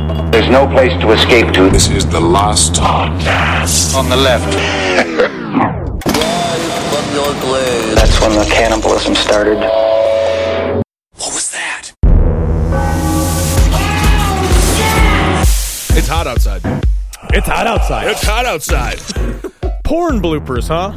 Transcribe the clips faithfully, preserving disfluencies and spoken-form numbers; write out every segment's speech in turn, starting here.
There's no place to escape to. This is the last podcast. On the left. That's when the cannibalism started. What was that? It's hot outside. It's hot outside. It's hot outside. Porn bloopers, huh?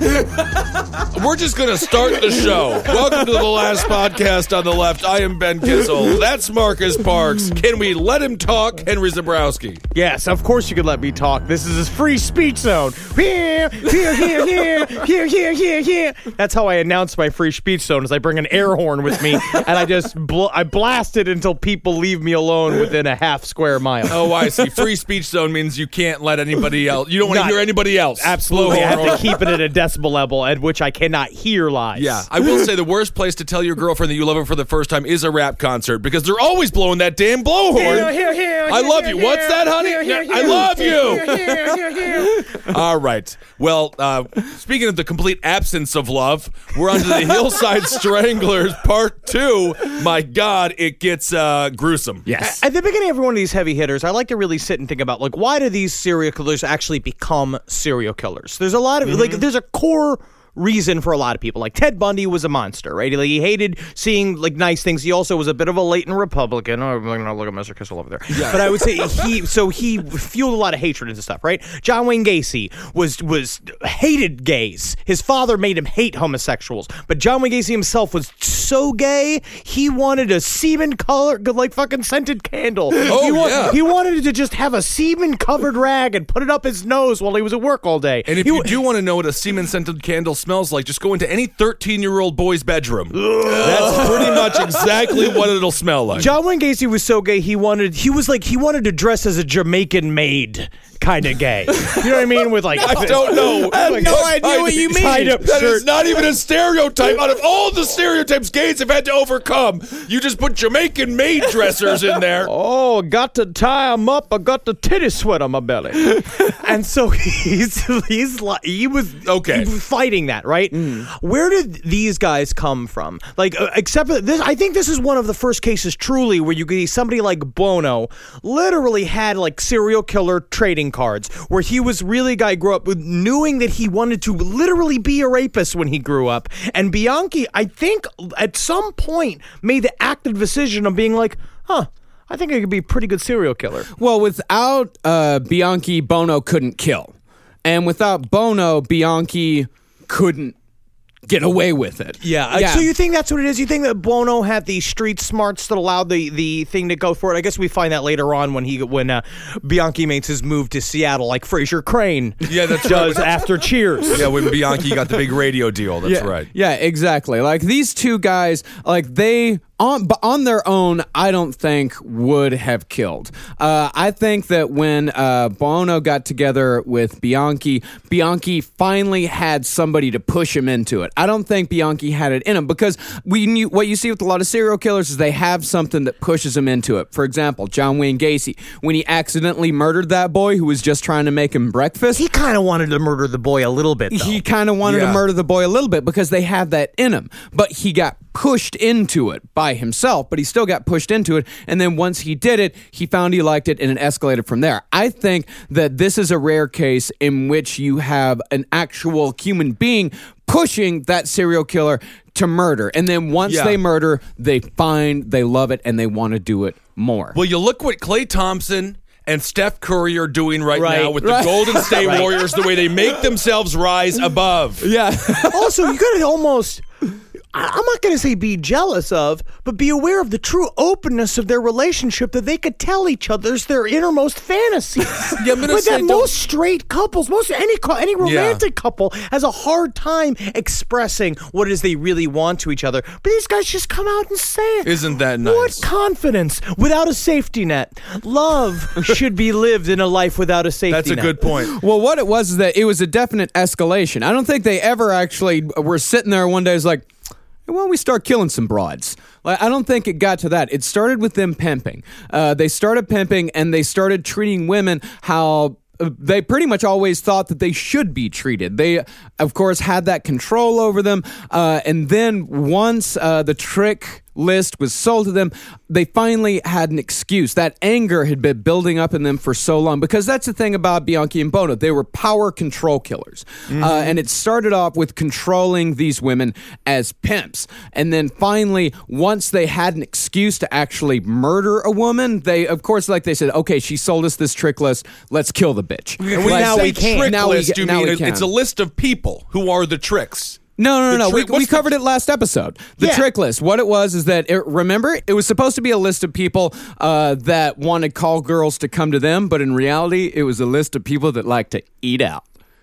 We're just going to start the show. Welcome to the last podcast on the left. I am Ben Kissel. That's Marcus Parks. Can we let him talk, Henry Zabrowski? Yes, of course you could let me talk. This is his free speech zone. Here, here, here, here, here, here, here, here. That's how I announce my free speech zone, is I bring an air horn with me, and I just bl- I blast it until people leave me alone within a half square mile. Oh, I see. Free speech zone means you can't let anybody else. You don't want to Not- hear anybody else. Absolutely. I have to keep it at a decibel level at which I cannot hear lies. Yeah, I will say the worst place to tell your girlfriend that you love her for the first time is a rap concert because they're always blowing that damn blowhorn. Here, here, here, I love here, you. What's here, that, honey? here, here, I here, love you. here, here, here, here. All right. Well, uh, speaking of the complete absence of love, we're on to the Hillside Stranglers Part two. My God, it gets uh, gruesome. Yes. At the beginning of every one of these heavy hitters, I like to really sit and think about, like, why do these serial killers actually become serial killers? There's a lot of, mm-hmm. like, there's a core reason for a lot of people. Like, Ted Bundy was a monster, right? Like, he hated seeing, like, nice things. He also was a bit of a latent Republican. Oh, I'm going to look at Mister Kissel over there. Yeah. But I would say he, so he fueled a lot of hatred into stuff, right? John Wayne Gacy was, was hated gays. His father made him hate homosexuals. But John Wayne Gacy himself was so gay, he wanted a semen color, like fucking scented candle. Oh, he wa- yeah. He wanted to just have a semen-covered rag and put it up his nose while he was at work all day. And if he you w- do want to know what a semen-scented candle smells like, just go into any thirteen-year-old boy's bedroom. That's pretty much exactly what it'll smell like. John Wayne Gacy was so gay, he wanted, he was like, he wanted to dress as a Jamaican maid. Kind of gay. You know what I mean? With like, I don't know. I have no idea what you mean. Tied up That shirt. is not even a stereotype. Out of all the stereotypes gays have had to overcome, you just put Jamaican maid dressers in there. Oh, got to tie him up. I got the titty sweat on my belly. And so he's he's like, he was Okay. he was fighting that, right? Mm. Where did these guys come from? Like, uh, except for this, I think this is one of the first cases truly where you could see somebody like Bono literally had like serial killer trading cards, where he was really a guy grew up with knowing that he wanted to literally be a rapist when he grew up. And Bianchi, I think, at some point made the active decision of being like, huh, I think I could be a pretty good serial killer. Well, without uh, Bianchi, Bono couldn't kill. And without Bono, Bianchi couldn't get away with it. Yeah. yeah. So you think that's what it is? You think that Bono had the street smarts that allowed the, the thing to go for it? I guess we find that later on when he when uh, Bianchi makes his move to Seattle, like Fraser Crane Yeah, that's does right. after Cheers. Yeah, when Bianchi got the big radio deal. That's yeah, right. Yeah, exactly. Like these two guys, like they on but on their own, I don't think would have killed. Uh, I think that when uh, Bono got together with Bianchi, Bianchi finally had somebody to push him into it. I don't think Bianchi had it in him because we knew what you see with a lot of serial killers is they have something that pushes them into it. For example, John Wayne Gacy, when he accidentally murdered that boy who was just trying to make him breakfast. He kind of wanted to murder the boy a little bit, though. He kind of wanted Yeah. to murder the boy a little bit because they have that in him. But he got pushed into it by himself, but he still got pushed into it. And then once he did it, he found he liked it and it escalated from there. I think that this is a rare case in which you have an actual human being pushing that serial killer to murder. And then once Yeah. they murder, they find they love it and they want to do it more. Well, you look what Klay Thompson and Steph Curry are doing right, Right, now with right. the Golden State Right. Warriors, the way they make themselves rise above. yeah. Also, you gotta almost, I- I'm not gonna say be jealous of, but be aware of the true openness of their relationship, that they could tell each other's their innermost fantasies. Yeah, I'm gonna But say that don't- most straight couples, most any cou- any romantic couple has a hard time expressing what it is they really want to each other. But these guys just come out and say it. Isn't that nice? What confidence without a safety net? Love should be lived in a life without a safety That's a net. good point. Well, what it was is that it was a definite escalation. I don't think they ever actually were sitting there one day. It's like, why don't we start killing some broads? Like, I don't think it got to that. It started with them pimping. Uh, they started pimping, and they started treating women how uh, they pretty much always thought that they should be treated. They, of course, had that control over them. Uh, and then once uh, the trick list was sold to them, they finally had an excuse. That anger had been building up in them for so long, because that's the thing about Bianchi and Bono. They were power control killers. Mm-hmm. Uh, and it started off with controlling these women as pimps. And then finally, once they had an excuse to actually murder a woman, they, of course, like they said, okay, she sold us this trick list, let's kill the bitch. When you Now say we can. trick Now we list, get- you now mean we it- can. it's a list of people who are the tricks. No, no, The no, no. trick- we we what's the- covered it last episode. The Yeah. trick list. What it was is that, it, remember, it was supposed to be a list of people uh, that wanted call girls to come to them, but in reality, it was a list of people that like to eat out.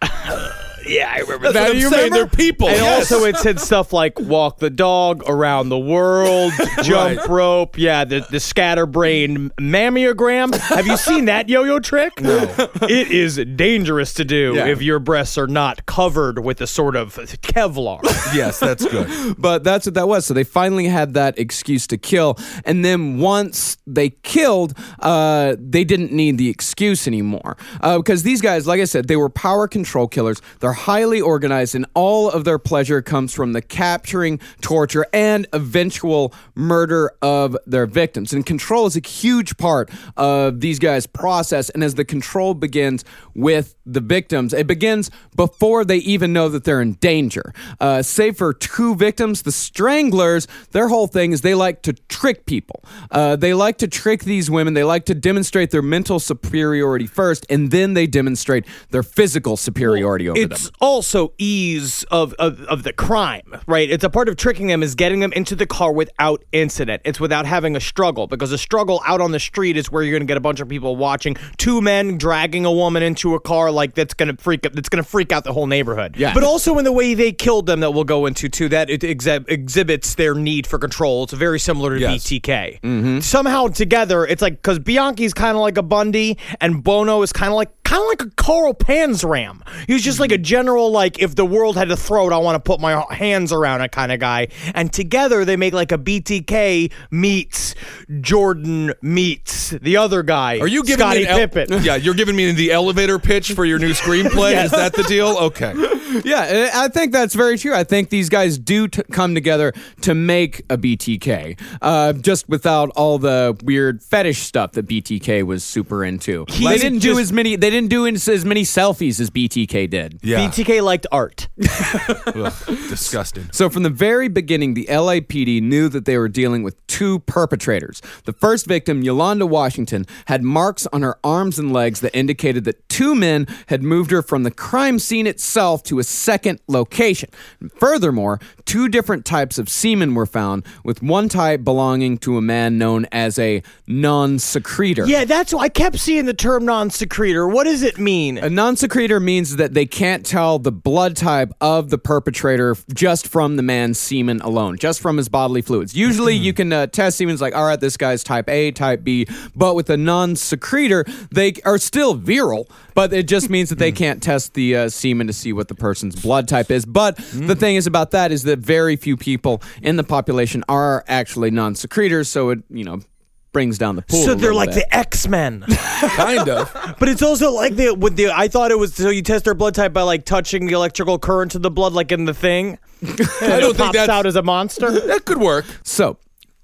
Yeah, I remember That's what I'm You saying. remember? They're people. And yes. also, it said stuff like walk the dog, around the world, jump Right. rope. Yeah, the, the scatterbrain mammogram. Have you seen that yo-yo trick? No. It is dangerous to do Yeah. if your breasts are not covered with a sort of Kevlar. yes, that's good. But that's what that was. So they finally had that excuse to kill. And then once they killed, uh, they didn't need the excuse anymore. Uh, because these guys, like I said, they were power control killers. They're highly organized, and all of their pleasure comes from the capturing, torture, and eventual murder of their victims. And control is a huge part of these guys' process. And as the control begins with the victims, it begins before they even know that they're in danger. Uh, save for two victims, the Stranglers, their whole thing is they like to trick people. Uh, they like to trick these women. They like to demonstrate their mental superiority first, and then they demonstrate their physical superiority over It's them. also ease of, of of the crime, right? It's a part of tricking them is getting them into the car without incident. It's without having a struggle, because a struggle out on the street is where you're going to get a bunch of people watching two men dragging a woman into a car, like that's going to freak that's going to freak out the whole neighborhood. Yeah. But also in the way they killed them, that we'll go into too, that it exhi- exhibits their need for control. It's very similar to Yes. B T K. Somehow together, it's like, because Bianchi's kind of like a Bundy, and Bono is kind of like kind of like a Carl Panzram. He was just like a general, like, if the world had a throat, I want to put my hands around it kind of guy. And together they make like a B T K meets Jordan meets the other guy. Are you giving Scottie me an el- Pippen? Yeah, you're giving me the elevator pitch for your new screenplay. Is that the deal? Okay. Yeah, I think that's very true. I think these guys do t- come together to make a B T K, uh, just without all the weird fetish stuff that B T K was super into. He they didn't do just- as many. They didn't do as as many selfies as B T K did. Yeah. B T K liked art. Ugh, disgusting. So from the very beginning, the L A P D knew that they were dealing with two perpetrators. The first victim, Yolanda Washington, had marks on her arms and legs that indicated that two men had moved her from the crime scene itself to a second location. And furthermore, two different types of semen were found, with one type belonging to a man known as a non-secretor. Yeah, that's why I kept seeing the term non-secretor. What does it mean? A non-secretor means that they can't tell the blood type of the perpetrator just from the man's semen alone, just from his bodily fluids. Usually you can uh, test semen, like, all right, this guy's type A, type B, but with a non-secretor, they are still virile, but it just means that they can't test the uh, semen to see what the person's blood type is. But the thing is about that is that very few people in the population are actually non-secretors, so it, you know, brings down the pool. So a they're little like bit. the X-Men. Kind of. But it's also like the with the I thought it was so you test their blood type by like touching the electrical current to the blood, like in The Thing. I And don't it think pops that's out as a monster. that could work. So,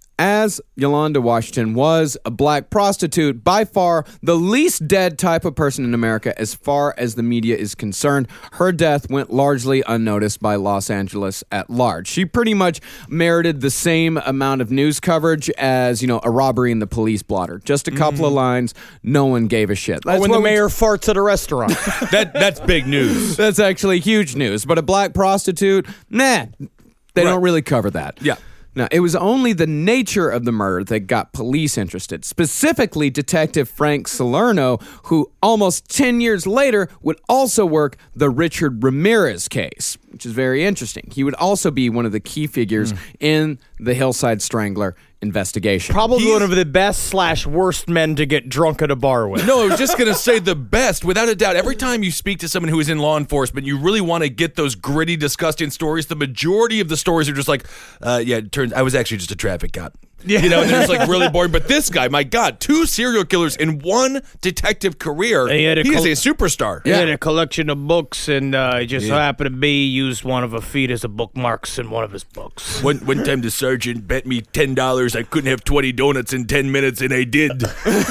as Yolanda Washington was a black prostitute, by far the least dead type of person in America as far as the media is concerned, her death went largely unnoticed by Los Angeles at large. She pretty much merited the same amount of news coverage as, you know, a robbery in the police blotter. Just a couple of lines, no one gave a shit. That's when what the we- mayor farts at a restaurant. That that's big news. That's actually huge news. But a black prostitute, nah, they Right. don't really cover that. Yeah. Now, it was only the nature of the murder that got police interested, specifically Detective Frank Salerno, who almost ten years later would also work the Richard Ramirez case, which is very interesting. He would also be one of the key figures in the Hillside Strangler investigation. Probably He's- one of the best slash worst men to get drunk at a bar with. No, I was just going to say the best, without a doubt. Every time you speak to someone who is in law enforcement, you really want to get those gritty, disgusting stories. The majority of the stories are just like, uh, yeah, it turns I was actually just a traffic cop. You know, and they're just like really boring. But this guy, my God, two serial killers in one detective career. He had a he col- is a superstar. He had a collection of books, and uh, he just Yeah. happened to be used one of her feet as a bookmarks in one of his books. One one time, the sergeant bet me ten dollars I couldn't have twenty donuts in ten minutes, and I did.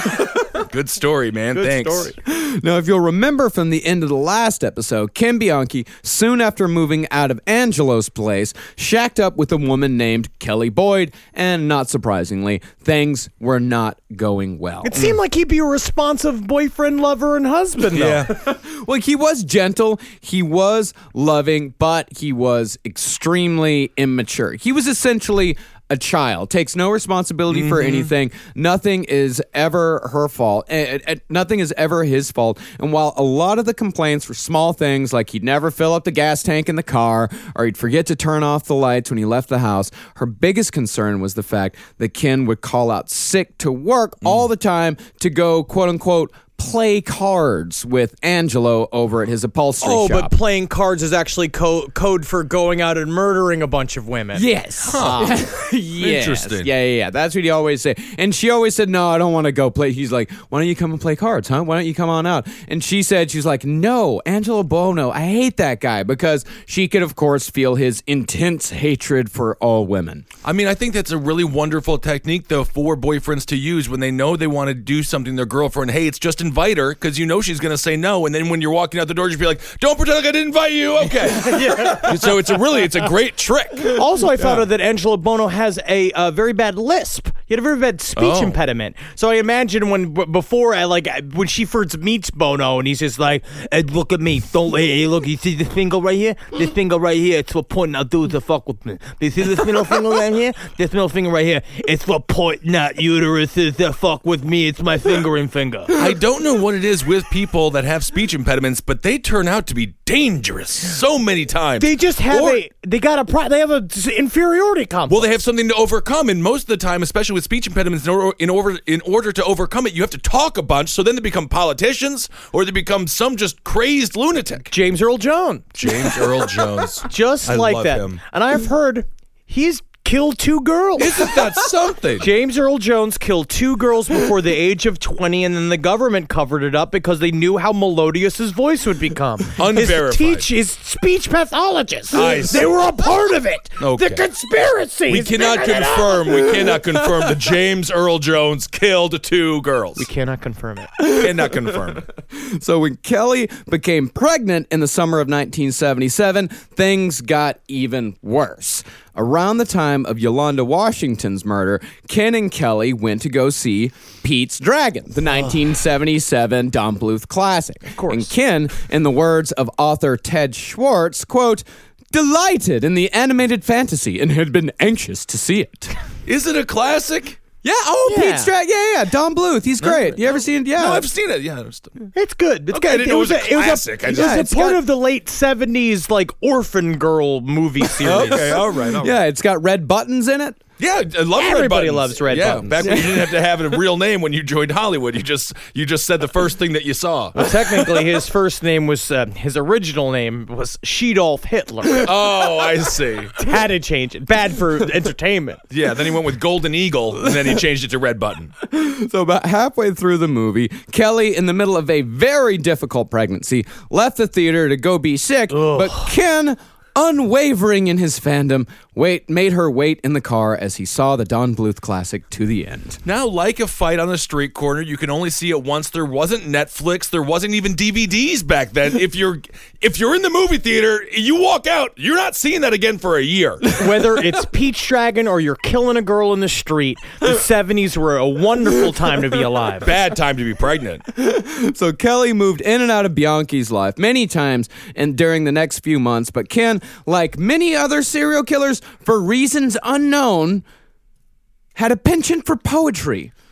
Good story, man. Good Thanks. story. Now, if you'll remember from the end of the last episode, Ken Bianchi, soon after moving out of Angelo's place, shacked up with a woman named Kelly Boyd, and not surprisingly, things were not going well. It seemed like he'd be a responsive boyfriend, lover, and husband, though. Yeah. Well, he was gentle, he was loving, but he was extremely immature. He was essentially a child, takes no responsibility for anything. Nothing is ever her fault. And, and nothing is ever his fault. And while a lot of the complaints were small things, like he'd never fill up the gas tank in the car, or he'd forget to turn off the lights when he left the house, her biggest concern was the fact that Ken would call out sick to work all the time to go, quote unquote, play cards with Angelo over at his upholstery Oh, shop. but playing cards is actually co- code for going out and murdering a bunch of women. Yes. yes. Interesting. Yeah, yeah, yeah. That's what he always say. And she always said, no, I don't want to go play. He's like, why don't you come and play cards, huh? Why don't you come on out? And she said, she's like, no, Angelo Bono, I hate that guy, because she could, of course, feel his intense hatred for all women. I mean, I think that's a really wonderful technique, though, for boyfriends to use when they know they want to do something their girlfriend hates. Just invite her, because you know she's going to say no, and then when you're walking out the door, just be like, don't pretend like I didn't invite you. Okay. yeah. So it's a really, it's a great trick. Also, I found out that Angelo Bono has a uh, very bad lisp. He had a very bad speech Oh. impediment. So I imagine when b- before, I like when she first meets Bono, and he's just like, hey, "Look at me, don't hey, look. You see this finger right here? This finger right here. It's for pointing out dudes to fuck with me. You see this middle finger right here? This middle finger right here. It's for pointing out uteruses to fuck with me. It's my fingering finger." I don't know what it is with people that have speech impediments, but they turn out to be dangerous so many times. They just have Or- a they got a pro- they have a s- inferiority complex. Well, they have something to overcome, and most of the time, especially with speech impediments, in order, in order in order to overcome it, you have to talk a bunch. So then they become politicians, or they become some just crazed lunatic. James Earl Jones, James Earl Jones, just I like love that. him. And I've heard he's killed two girls. Isn't that something? James Earl Jones killed two girls before the age of twenty, and then the government covered it up because they knew how melodious his voice would become. Unverified. His, teach, his speech pathologists. I see. They were a part of it. Okay. The conspiracy. We cannot confirm. We cannot confirm that James Earl Jones killed two girls. We cannot confirm it. cannot confirm it. So when Kelly became pregnant in the summer of nineteen seventy-seven, things got even worse. Around the time of Yolanda Washington's murder, Ken and Kelly went to go see Pete's Dragon, the nineteen seventy-seven Don Bluth classic. Of course. And Ken, in the words of author Ted Schwartz, quote, delighted in the animated fantasy and had been anxious to see it. Is it a classic? Yeah, oh, Yeah. Pete's Dragon, yeah, yeah, Don Bluth, he's great. You ever seen it? Yeah. No, I've seen it. Yeah. It's- It's good. It's Okay, I good. didn't know it was a classic. I It was, just- a, it's part got- of the late seventies, like orphan girl movie series. Okay, all right, all right. Yeah, it's got red buttons in it. Yeah, I love red Everybody buttons. loves red yeah, buttons. back when you didn't have to have a real name when you joined Hollywood. You just you just said the first thing that you saw. Technically, his first name was uh, his original name was Sheadolf Hitler. Oh, I see. Had to change it. Bad for entertainment. Yeah, then he went with Golden Eagle, and then he changed it to Red Button. So about halfway through the movie, Kelly, in the middle of a very difficult pregnancy, left the theater to go be sick, but Ken, unwavering in his fandom, wait made her wait in the car as he saw the Don Bluth classic to the end. Now, like a fight on the street corner, you can only see it once. There wasn't Netflix. There wasn't even D V Ds back then. If you're if you're in the movie theater, you walk out, you're not seeing that again for a year. Whether it's Peach Dragon or you're killing a girl in the street, the seventies were a wonderful time to be alive. Bad time to be pregnant. So Kelly moved in and out of Bianchi's life many times and during the next few months, but Ken, like many other serial killers, for reasons unknown, had a penchant for poetry.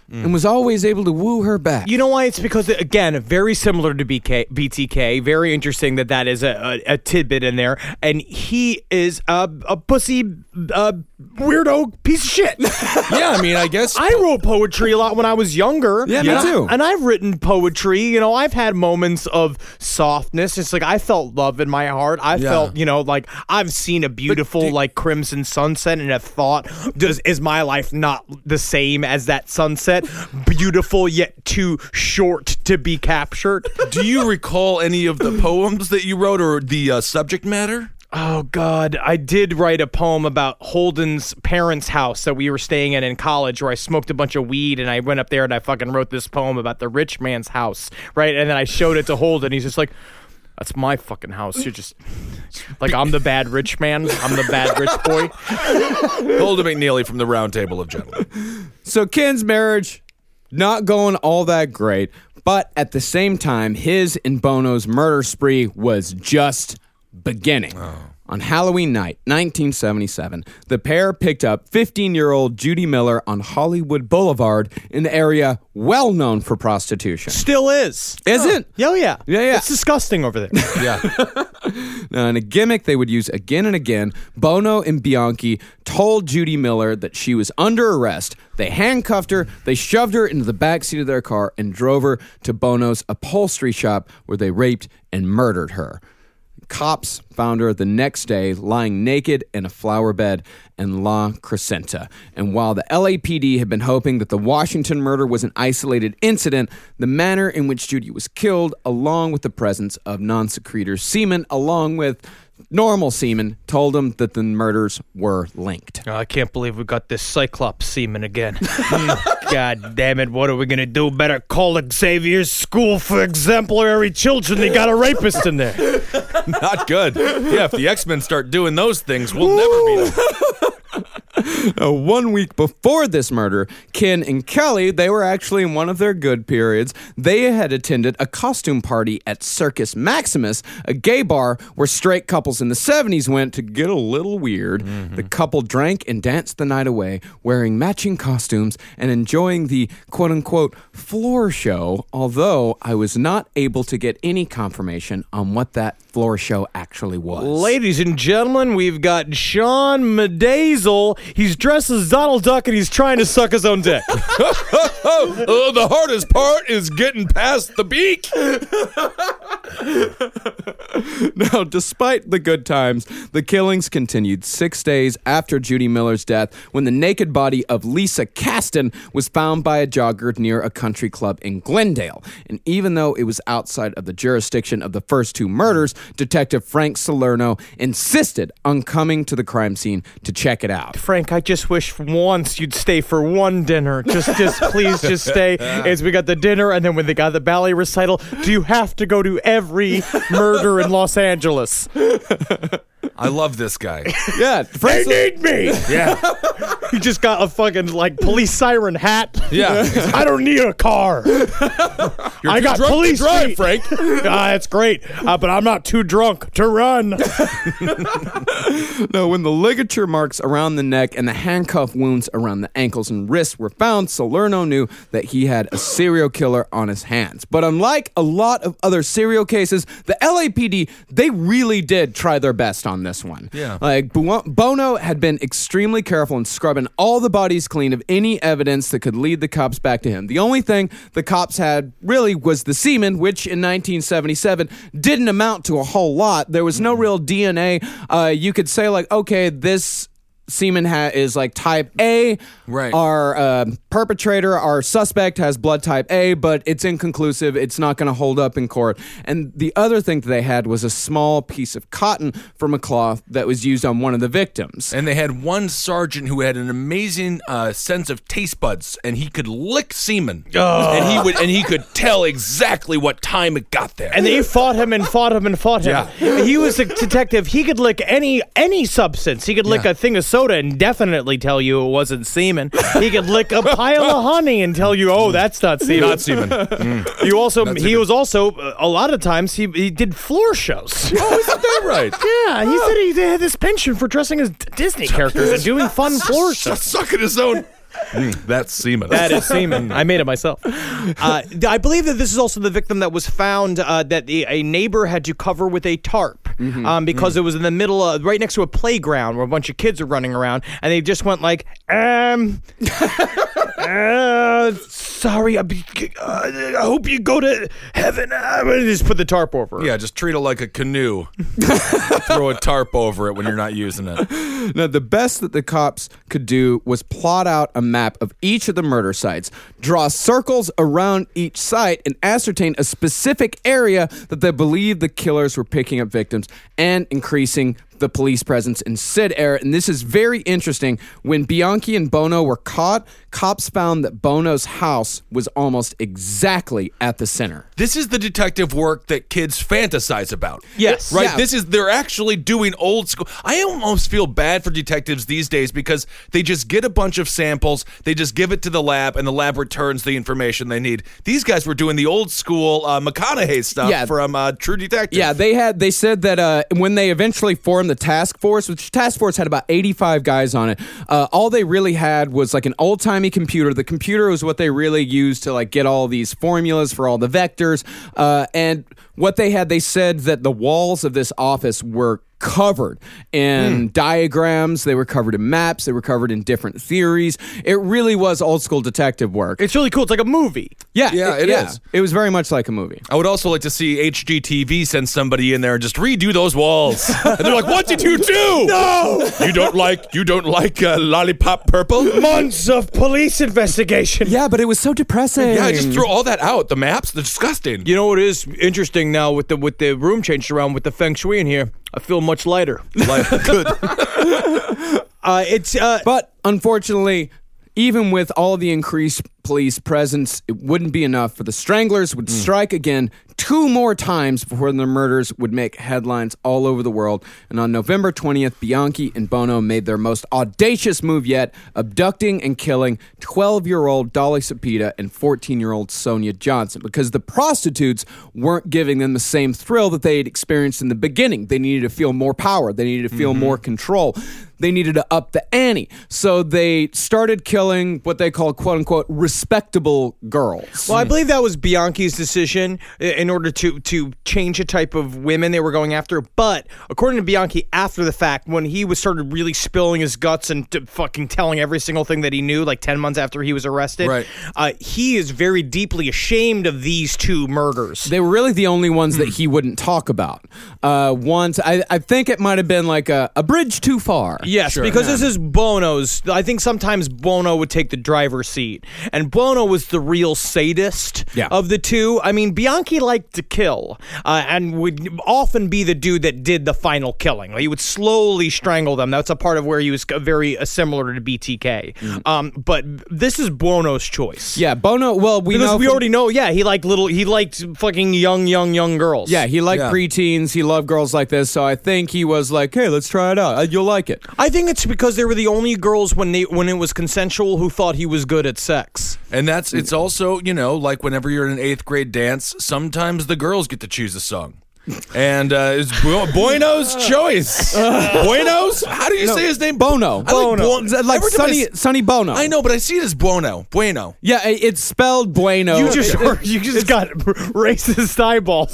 and was always able to woo her back. You know why? It's because, again, very similar to B K, B T K. Very interesting that that is a, a, a tidbit in there. And he is a, a pussy uh, weirdo piece of shit. Yeah, I mean, I guess. I wrote poetry a lot when I was younger. Yeah, me And I- too. And I've written poetry. You know, I've had moments of softness. It's like I felt love in my heart. I Yeah. felt, you know, like I've seen a beautiful, do- like, crimson sunset and have thought, does is my life not the same as that sunset? Beautiful yet too short to be captured. Do you recall any of the poems that you wrote or the uh, subject matter? Oh, God. I did write a poem about Holden's parents' house that we were staying in in college where I smoked a bunch of weed and I went up there and I fucking wrote this poem about the rich man's house, right? And then I showed it to Holden. He's just like, that's my fucking house. You're just like, I'm the bad rich man. I'm the bad rich boy. Holden McNeely from the Round Table of Gentlemen. So Ken's marriage, not going all that great, but at the same time, his and Bono's murder spree was just beginning. On Halloween night, nineteen seventy-seven, the pair picked up fifteen-year-old Judy Miller on Hollywood Boulevard, an area well known for prostitution. Still is. Is it? Oh, yeah. Yeah, yeah. It's disgusting over there. Yeah. Now, in a gimmick they would use again and again, Bono and Bianchi told Judy Miller that she was under arrest. They handcuffed her, they shoved her into the backseat of their car, and drove her to Bono's upholstery shop where they raped and murdered her. Cops found her the next day lying naked in a flower bed in La Crescenta. And while the L A P D had been hoping that the Washington murder was an isolated incident, the manner in which Judy was killed, along with the presence of non-secretor semen, along with normal semen, told them that the murders were linked. Oh, I can't believe we got this Cyclops semen again. God damn it, what are we going to do? Better call Xavier's School for Exemplary Children. They got a rapist in there. Not good. Yeah, if the X-Men start doing those things, we'll never beat them. Uh, one week before this murder, Ken and Kelly, they were actually in one of their good periods. They had attended a costume party at Circus Maximus, a gay bar where straight couples in the seventies went to get a little weird. Mm-hmm. The couple drank and danced the night away, wearing matching costumes and enjoying the quote-unquote floor show, although I was not able to get any confirmation on what that floor show actually was. Ladies and gentlemen, we've got Sean Medazel. He's dressed as Donald Duck and he's trying to suck his own dick. oh, oh, the hardest part is getting past the beak. Now, despite the good times, the killings continued six days after Judy Miller's death when the naked body of Lisa Kasten was found by a jogger near a country club in Glendale. And even though it was outside of the jurisdiction of the first two murders, Detective Frank Salerno insisted on coming to the crime scene to check it out. Frank, I just wish for once you'd stay for one dinner. Just, just please, just stay. As we got the dinner, and then when they got the ballet recital, do you have to go to every murder in Los Angeles? I love this guy. Yeah, They need me. Yeah. He just got a fucking like police siren hat. Yeah. I don't need a car. You're I too got drunk police to drive, feet. Frank. Ah, that's great, uh, but I'm not too drunk to run. No, when the ligature marks around the neck and the handcuff wounds around the ankles and wrists were found, Salerno knew that he had a serial killer on his hands. But unlike a lot of other serial cases, the L A P D, they really did try their best on this one. Yeah. Like, Bu- Bono had been extremely careful in scrubbing all the bodies clean of any evidence that could lead the cops back to him. The only thing the cops had really was the semen, which in nineteen seventy-seven didn't amount to a whole lot. There was no real D N A. Uh, you could say, like, okay, this semen ha- is like type A. Right. Our uh, perpetrator, our suspect has blood type A, but it's inconclusive. It's not going to hold up in court. And the other thing that they had was a small piece of cotton from a cloth that was used on one of the victims. And they had one sergeant who had an amazing uh, sense of taste buds, and he could lick semen, and he would, and he could tell exactly what time it got there. And they fought him and fought him and fought him. Yeah. He was a detective. He could lick any any substance. He could lick Yeah. a thing of soda and definitely tell you it wasn't semen. He could lick a pile of honey and tell you, oh, that's not semen. Not semen. Mm. You also, Not he semen. was also uh, a lot of times he he did floor shows. Oh, isn't that right? Yeah, he said he had this penchant for dressing as Disney characters and doing fun floor shows. Sucking his own. Mm, that's semen. That is semen. I made it myself. Uh, I believe that this is also the victim that was found uh, that a, a neighbor had to cover with a tarp Mm-hmm. um, because mm. it was in the middle of, right next to a playground where a bunch of kids are running around, and they just went like, um, uh, sorry, I, be, uh, I hope you go to heaven. Uh, just put the tarp over it. Yeah, just treat it like a canoe. Throw a tarp over it when you're not using it. Now, the best that the cops could do was plot out a map of each of the murder sites, draw circles around each site, and ascertain a specific area that they believed the killers were picking up victims and increasing the police presence in said area. And this is very interesting. When Bianchi and Bono were caught, cops found that Bono's house was almost exactly at the center. This is the detective work that kids fantasize about. Yes. Right? Yeah. This is, they're actually doing old school. I almost feel bad for detectives these days because they just get a bunch of samples, they just give it to the lab, and the lab returns the information they need. These guys were doing the old school uh, McConaughey stuff Yeah. from uh, True Detective. Yeah, they had. They said that uh, when they eventually formed the task force, which task force had about eighty-five guys on it, uh, all they really had was like an old-timey computer. The computer was what they really used to like get all these formulas for all the vectors. Uh, and what they had, they said that the walls of this office were covered in mm. diagrams, they were covered in maps, they were covered in different theories. It really was old school detective work. It's really cool. It's like a movie. Yeah, Yeah, it yeah. is. It was very much like a movie. I would also like to see H G T V send somebody in there and just redo those walls. And they're like, "What did you do? No, you don't like you don't like uh, Lollipop Purple? Months of police investigation. Yeah, but it was so depressing. Yeah, just throw all that out. The maps, they're disgusting. You know what is interesting now with the with the room changed around with the feng shui in here? I feel much lighter. Like, good. Uh, it's uh, But unfortunately, even with all the increased police presence, it wouldn't be enough for the Stranglers would strike again two more times before the murders would make headlines all over the world. And on November twentieth, Bianchi and Bono made their most audacious move yet, abducting and killing twelve-year-old Dolly Cepeda and fourteen-year-old Sonia Johnson, because the prostitutes weren't giving them the same thrill that they had experienced in the beginning. They needed to feel more power. They needed to feel mm-hmm. more control. They needed to up the ante. So they started killing what they call, quote-unquote, respectable girls. Well, I believe that was Bianchi's decision in order to to change the type of women they were going after. But according to Bianchi, after the fact, when he was started really spilling his guts and t- fucking telling every single thing that he knew, like ten months after he was arrested, right. uh, he is very deeply ashamed of these two murders. They were really the only ones that he wouldn't talk about. Uh, once, I, I think it might have been like a, a bridge too far. Yes, Sure, because yeah. this is Bono's. I think sometimes Bono would take the driver's seat. And Bono was the real sadist Yeah. of the two. I mean, Bianchi liked to kill uh, and would often be the dude that did the final killing. Like, he would slowly strangle them. That's a part of where he was very uh, similar to B T K. Mm. Um, but this is Bono's choice. Yeah, Bono, well, we Because know we from- already know, yeah, he liked little, he liked fucking young, young, young girls. Yeah, he liked Yeah. preteens. He loved girls like this. So I think he was like, hey, let's try it out. Uh, You'll like it. I think it's because they were the only girls when they when it was consensual who thought he was good at sex. And that's, it's also, you know, like whenever you're in an eighth grade dance, sometimes the girls get to choose a song. And uh, it's Bu- Bueno's choice. Bueno's? How do you say his name? Bono. I like Bono. Bu- Like every time I Sonny, s- Sonny Bono. I know, but I see it as Buono. Bueno. Yeah, i- it's spelled Bueno. You just you just got racist eyeballs.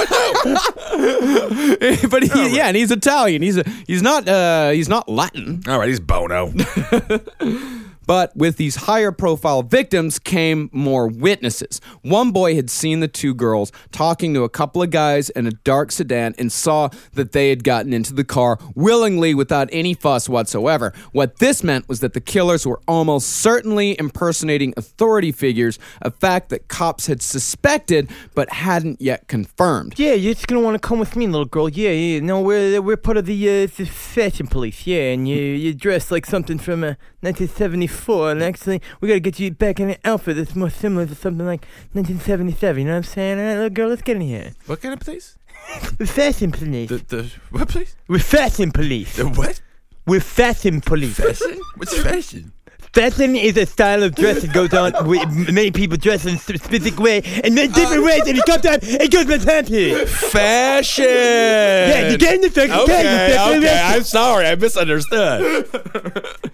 but he, yeah, and he's Italian. He's a, he's not uh, he's not Latin. All right, he's Bono. But with these higher profile victims came more witnesses. One boy had seen the two girls talking to a couple of guys in a dark sedan and saw that they had gotten into the car willingly without any fuss whatsoever. What this meant was that the killers were almost certainly impersonating authority figures, a fact that cops had suspected but hadn't yet confirmed. Yeah, you're just gonna want to come with me, little girl. Yeah, yeah. No, we're we're part of the uh, the fashion police. Yeah, and you you dress like something from uh, nineteen seventy-four. And actually, we gotta get you back in an outfit that's more similar to something like nineteen seventy-seven. You know what I'm saying? All right, little girl, let's get in here. What kind of place? We're fashion police. The, the what place? We're fashion police. The what? We're fashion police. Fashion? What's fashion? Fashion is a style of dress that goes on. with many people dress in a specific way, and then different ways, and it comes down, it goes my panty. Fashion. Yeah, you get in the fashion. Okay, okay. I'm sorry. I misunderstood.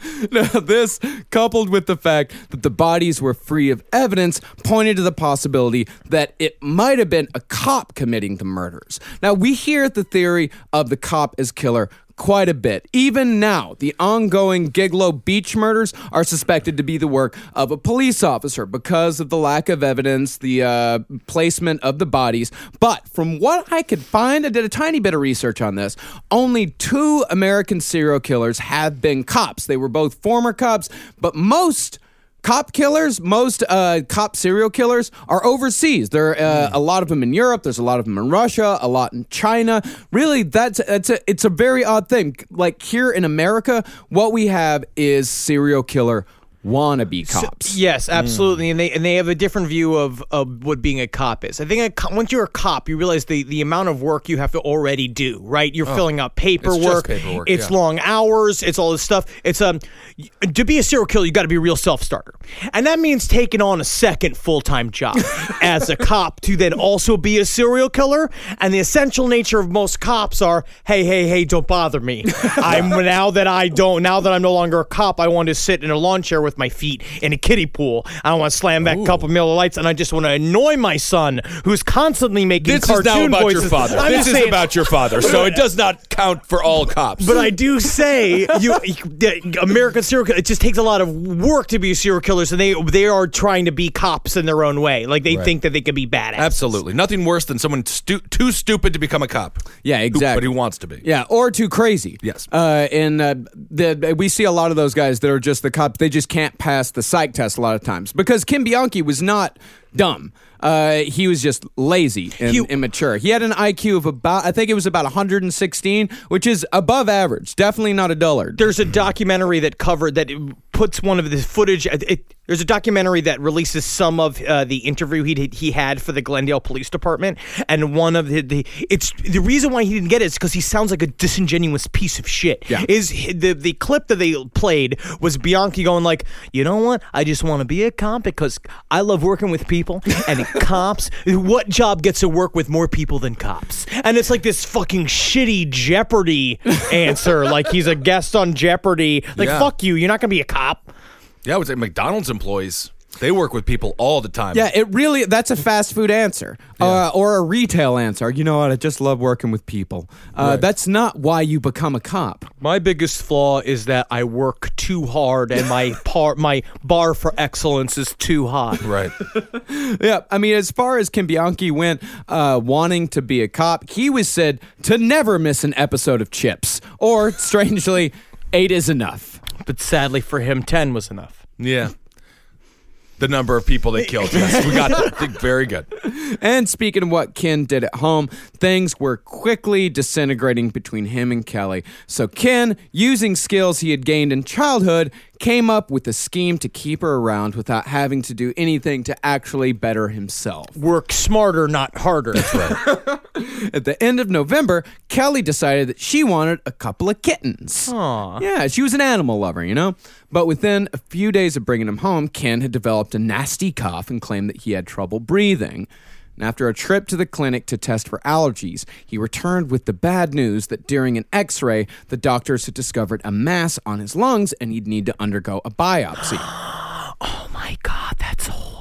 Now, this, coupled with the fact that the bodies were free of evidence, pointed to the possibility that it might have been a cop committing the murders. Now, we hear the theory of the cop as killer quite a bit. Even now, the ongoing Gigolo Beach murders are suspected to be the work of a police officer because of the lack of evidence, the uh, placement of the bodies. But from what I could find, I did a tiny bit of research on this, only two American serial killers have been cops. They were both former cops, but most cop killers, most uh, cop serial killers are overseas. There are uh, a lot of them in Europe. There's a lot of them in Russia, a lot in China. Really, that's that's a, it's a very odd thing. Like here in America, what we have is serial killer wannabe cops. So, yes, absolutely, mm. and they and they have a different view of, of what being a cop is. I think a co- once you're a cop, you realize the, the amount of work you have to already do. Right, you're oh, filling out paperwork. It's, paperwork, it's yeah. long hours. It's all this stuff. It's um to be a serial killer, you got to be a real self starter, and that means taking on a second full time job as a cop to then also be a serial killer. And the essential nature of most cops are, hey, hey, hey, don't bother me. I'm now that I don't now that I'm no longer a cop, I want to sit in a lawn chair with my feet in a kiddie pool. I want to slam back Ooh. a couple Miller Lights, and I just want to annoy my son, who's constantly making this cartoon is now about voices. your father. I'm this is saying, about your father, so it does not count for all cops. But I do say, you, American serial killer, it just takes a lot of work to be serial killers, and they they are trying to be cops in their own way. Like they right. think that they can be badass. Absolutely, nothing worse than someone stu- too stupid to become a cop. Yeah, exactly. Who, but he wants to be. Yeah, or too crazy. Yes. Uh, and uh, the, we see a lot of those guys that are just the cops. They just can't pass the psych test a lot of times because Kim Bianchi was not dumb. Uh, he was just lazy and he, immature. He had an I Q of about, I think it was about one hundred sixteen, which is above average. Definitely not a dullard. There's a documentary that covered, that puts one of the footage, it, there's a documentary that releases some of uh, the interview he he had for the Glendale Police Department, and one of the, the it's the reason why he didn't get it is because he sounds like a disingenuous piece of shit. Yeah. Is the the clip that they played was Bianchi going like, you know what? I just want to be a cop because I love working with people, and cops, what job gets to work with more people than cops? And it's like this fucking shitty Jeopardy answer, like he's a guest on Jeopardy. Like, yeah. fuck you, you're not gonna be a cop. Yeah, I would say McDonald's employees, they work with people all the time. Yeah, it really, that's a fast food answer. Yeah. Uh, or a retail answer. You know what, I just love working with people. Uh, right. That's not why you become a cop. My biggest flaw is that I work too hard and my par- my bar for excellence is too high. Right. Yeah, I mean, as far as Kim Bianchi went, uh, wanting to be a cop, he was said to never miss an episode of Chips. Or, strangely, eight is enough. But sadly for him, ten was enough. Yeah. The number of people they killed. Yes, we got it. I think very good. And speaking of what Ken did at home, things were quickly disintegrating between him and Kelly. So Ken, using skills he had gained in childhood, came up with a scheme to keep her around without having to do anything to actually better himself. Work smarter, not harder. That's right. At the end of November, Kelly decided that she wanted a couple of kittens. Aww. Yeah, she was an animal lover, you know? But within a few days of bringing him home, Ken had developed a nasty cough and claimed that he had trouble breathing. And after a trip to the clinic to test for allergies, he returned with the bad news that during an x-ray, the doctors had discovered a mass on his lungs and he'd need to undergo a biopsy. Oh my God, that's horrible.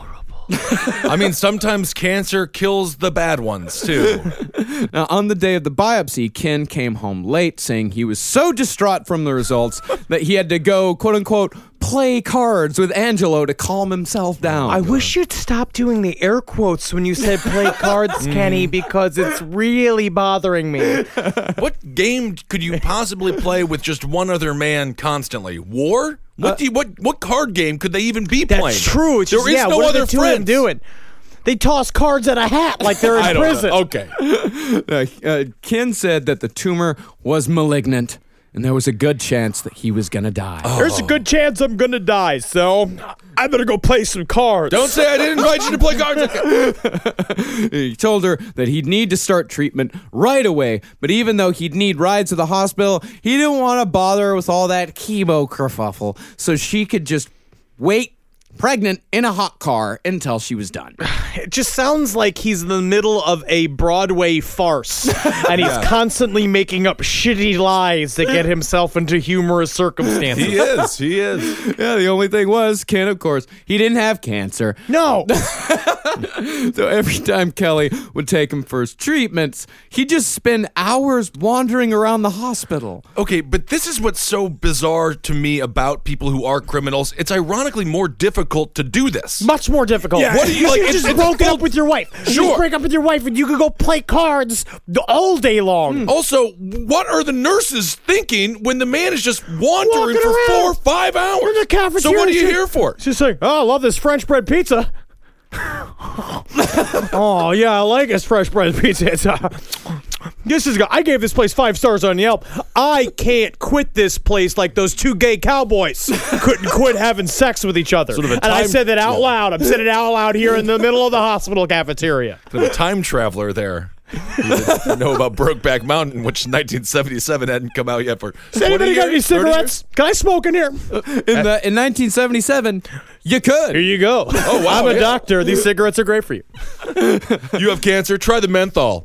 I mean, sometimes cancer kills the bad ones, too. Now, on the day of the biopsy, Ken came home late, saying he was so distraught from the results that he had to go, quote-unquote, play cards with Angelo to calm himself down. I wish you'd stop doing the air quotes when you said play cards, Kenny, because it's really bothering me. What game could you possibly play with just one other man constantly? War? What uh, do you, what what card game could they even be that's playing? That's true. It's there just, is yeah, no what other are the two friends of them doing. They toss cards at a hat like they're in I don't prison. Know. Okay. uh, uh, Ken said that the tumor was malignant, and there was a good chance that he was going to die. Oh. There's a good chance I'm going to die, so I better go play some cards. Don't say I didn't invite you to play cards. He told her that he'd need to start treatment right away, but even though he'd need rides to the hospital, he didn't want to bother with all that chemo kerfuffle, so she could just wait pregnant in a hot car until she was done. It just sounds like he's in the middle of a Broadway farce, and he's constantly making up shitty lies to get himself into humorous circumstances. He is. He is. Yeah, the only thing was, Ken, of course, he didn't have cancer. No. So every time Kelly would take him for his treatments, he'd just spend hours wandering around the hospital. Okay, but this is what's so bizarre to me about people who are criminals. It's ironically more difficult to do this. Much more difficult. Yeah, what do you- you like, should've it's- just it's broken called- up with your wife. You Sure. just break up with your wife and you could go play cards all day long. Also, what are the nurses thinking when the man is just wandering Walking for around. four or five hours? In the cafeteria. So what are you She- here for? She's like, oh, I love this French bread pizza. Oh, yeah, I like this fresh bread pizza. It's, uh, this is, I gave this place five stars on Yelp. I can't quit this place like those two gay cowboys couldn't quit having sex with each other. Sort of a and I time- said that out loud. I'm saying it out loud here in the middle of the hospital cafeteria. Bit of a time traveler there. You didn't know about Brokeback Mountain, which nineteen seventy-seven hadn't come out yet for Has anybody got any years, thirty cigarettes? Can I smoke in here? In the in nineteen seventy-seven, you could. Here you go. Oh, wow, I'm a yeah. doctor. These cigarettes are great for you. years. You have cancer? Try the menthol.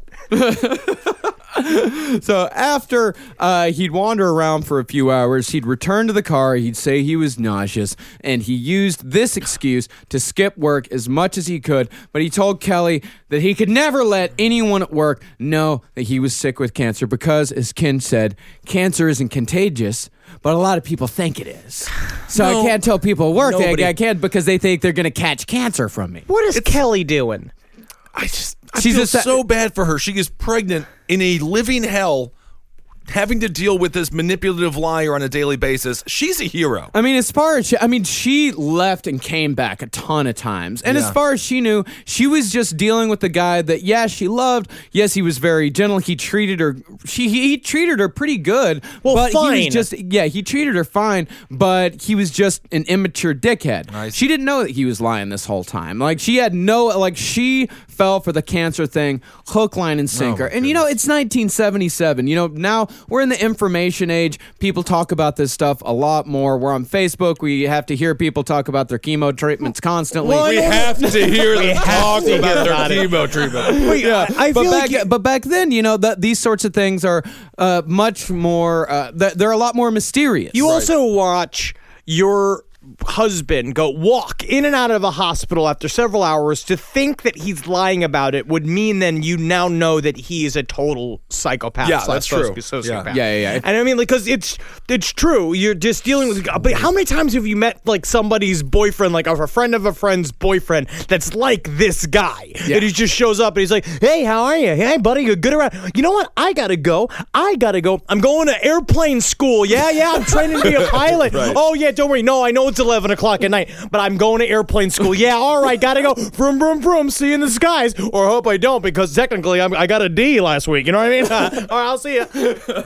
So after uh, he'd wander around for a few hours, he'd return to the car, he'd say he was nauseous, and he used this excuse to skip work as much as he could, but he told Kelly that he could never let anyone at work know that he was sick with cancer because, as Ken said, cancer isn't contagious, but a lot of people think it is. So No, I can't tell people at work that nobody- I can't because they think they're going to catch cancer from me. What is Kelly doing? I just I She's feel a sa- so bad for her. She is pregnant in a living hell, having to deal with this manipulative liar on a daily basis. She's a hero. I mean, as far as she, I mean, she left and came back a ton of times. And Yeah. as far as she knew, she was just dealing with the guy that, yeah, she loved. Yes, he was very gentle. He treated her, she he, he treated her pretty good. Well, but he fine. was just, yeah, he treated her fine, but he was just an immature dickhead. I see. She didn't know that he was lying this whole time. Like, she had no, like, she fell for the cancer thing, hook, line, and sinker. Oh, my and, you know, it's nineteen seventy-seven. You know, now we're in the information age. People talk about this stuff a lot more. We're on Facebook. We have to hear people talk about their chemo treatments constantly. Well, We have to hear them talk to hear about about their it. chemo treatment. Wait, yeah, I but feel back, like but back then, you know, that these sorts of things are uh, much more. Uh, th- they're a lot more mysterious. you also watch your husband go walk in and out of a hospital after several hours. To think that he's lying about it would mean then you now know that he is a total psychopath. Yeah, slash that's true. sociopath. Yeah, yeah, yeah. And I mean, like, because it's it's true. You're just dealing with. But how many times have you met like somebody's boyfriend, like a friend of a friend's boyfriend, that's like this guy? Yeah. And he just shows up and he's like, "Hey, how are you? Hey, buddy, you good around? You know what? I gotta go. I gotta go. I'm going to airplane school. Yeah, yeah. I'm training to be a pilot. Oh yeah, don't worry. No, I know it's eleven o'clock at night, but I'm going to airplane school. Yeah, all right, gotta go. Vroom, vroom, vroom. See you in the skies. Or hope I don't, because technically I'm, I got a D last week. You know what I mean? all right, I'll see you.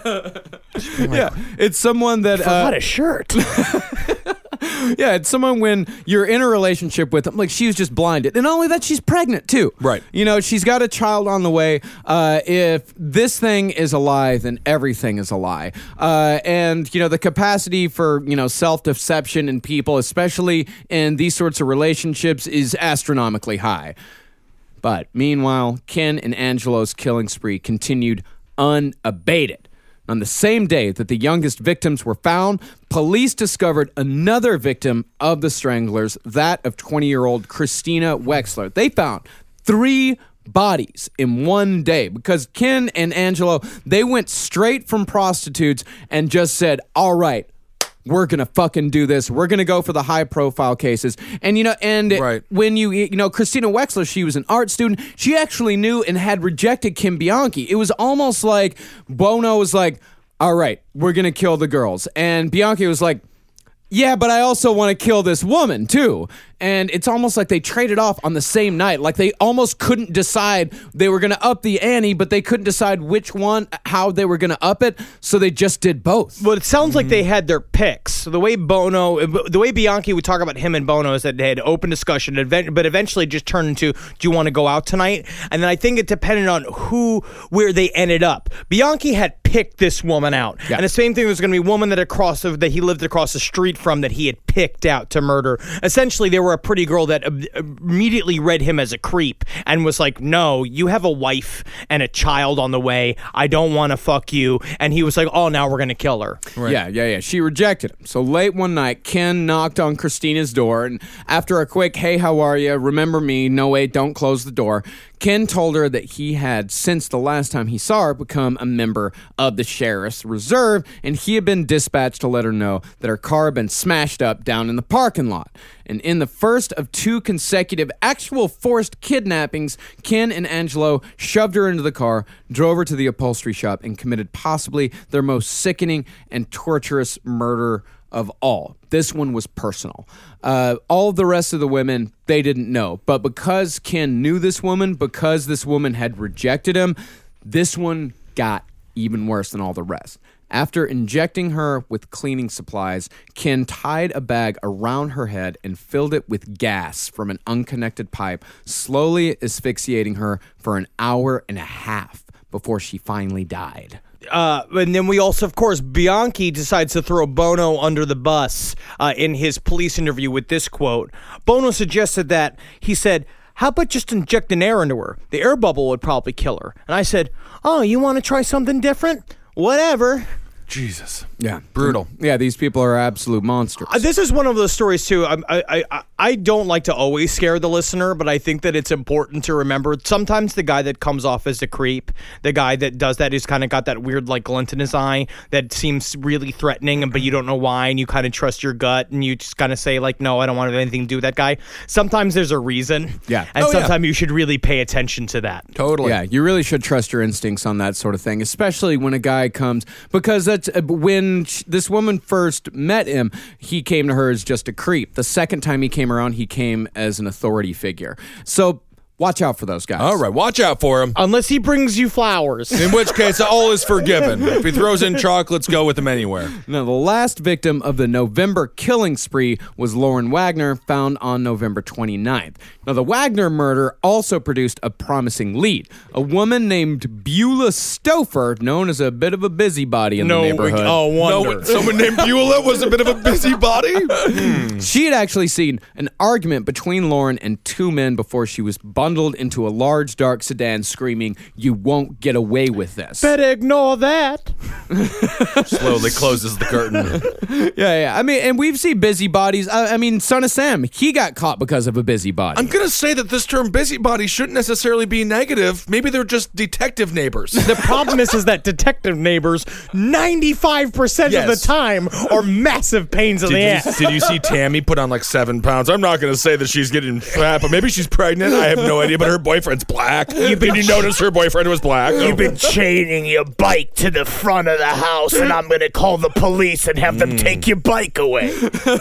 yeah, it's someone that. Uh, What a shirt. Yeah, it's someone when you're in a relationship with them, like she was just blinded. And not only that, she's pregnant too. Right. You know, she's got a child on the way. Uh, if this thing is a lie, then everything is a lie. Uh, and, you know, the capacity for, you know, self-deception in people, especially in these sorts of relationships, is astronomically high. But meanwhile, Ken and Angelo's killing spree continued unabated. On the same day that the youngest victims were found, police discovered another victim of the stranglers, that of twenty-year-old Christina Wexler. They found three bodies in one day because Ken and Angelo, they went straight from prostitutes and just said, all right, we're going to fucking do this. We're going to go for the high profile cases. And, you know, and Right. when you, you know, Christina Wexler, she was an art student. She actually knew and had rejected Kim Bianchi. It was almost like Bono was like, all right, we're going to kill the girls. And Bianchi was like, yeah, but I also want to kill this woman too. And it's almost like they traded off on the same night. Like they almost couldn't decide. They were going to up the ante, but they couldn't decide which one, how they were going to up it. So they just did both. Well, it sounds like they had their picks. So the way Bono, the way Bianchi would talk about him and Bono is that they had open discussion, but eventually just turned into, do you want to go out tonight? And then I think it depended on who, where they ended up. Bianchi had picked this woman out. Yeah. And the same thing, there's going to be a woman that across that he lived across the street from that he had picked out to murder. Essentially, they were for a pretty girl that uh, immediately read him as a creep and was like, no, you have a wife and a child on the way. I don't want to fuck you. And he was like, oh, now we're going to kill her. Right. Yeah, yeah, yeah. She rejected him. So late one night, Ken knocked on Christina's door, and after a quick, hey, how are you? Remember me? No, wait, don't close the door. Ken told her that he had, since the last time he saw her, become a member of the Sheriff's Reserve, and he had been dispatched to let her know that her car had been smashed up down in the parking lot. And in the first of two consecutive actual forced kidnappings, Ken and Angelo shoved her into the car, drove her to the upholstery shop, and committed possibly their most sickening and torturous murder of all. This one was personal. Uh, all of the rest of the women, they didn't know. But because Ken knew this woman, because this woman had rejected him, this one got even worse than all the rest. After injecting her with cleaning supplies, Ken tied a bag around her head and filled it with gas from an unconnected pipe, slowly asphyxiating her for an hour and a half before she finally died. Uh, and then we also, of course, Bianchi decides to throw Bono under the bus uh, in his police interview with this quote. Bono suggested that, he said, how about just injecting air into her? The air bubble would probably kill her. And I said, oh, you want to try something different? Whatever. Jesus. Yeah. Brutal. Yeah, these people are absolute monsters. Uh, this is one of those stories, too. I, I, I, I don't like to always scare the listener, but I think that it's important to remember sometimes the guy that comes off as a creep, the guy that does that, who's kind of got that weird like glint in his eye that seems really threatening, but you don't know why, and you kind of trust your gut, and you just kind of say, like, no, I don't want to have anything to do with that guy. Sometimes there's a reason. Yeah. And Oh, yeah. sometimes you should really pay attention to that. Totally. Yeah, you really should trust your instincts on that sort of thing, especially when a guy comes, because that's uh, when sh- this woman first met him, he came to her as just a creep. The second time he came around, he came as an authority figure. So watch out for those guys. All right, watch out for him. Unless he brings you flowers. In which case, all is forgiven. If he throws in chocolates, go with him anywhere. Now, the last victim of the November killing spree was Lauren Wagner, found on November twenty-ninth. Now, the Wagner murder also produced a promising lead. A woman named Beulah Stouffer, known as a bit of a busybody in no, the neighborhood. oh, wonder. No, someone named Beulah was a bit of a busybody? Hmm. She had actually seen an argument between Lauren and two men before she was bundled into a large dark sedan screaming, "You won't get away with this." Better ignore that. Slowly closes the curtain. Yeah, yeah. I mean, and we've seen busybodies. I, I mean, Son of Sam, he got caught because of a busybody. I'm going to say that this term busybody shouldn't necessarily be negative. Maybe they're just detective neighbors. The problem is, is that detective neighbors, ninety-five percent of Yes. the time, are massive pains in the Did ass. you, did you see Tammy put on like seven pounds? I'm not going to say that she's getting fat, but maybe she's pregnant. I have no idea, but her boyfriend's black. Did you notice her boyfriend was black? You've been chaining your bike to the front of the house, and I'm going to call the police and have them take your bike away.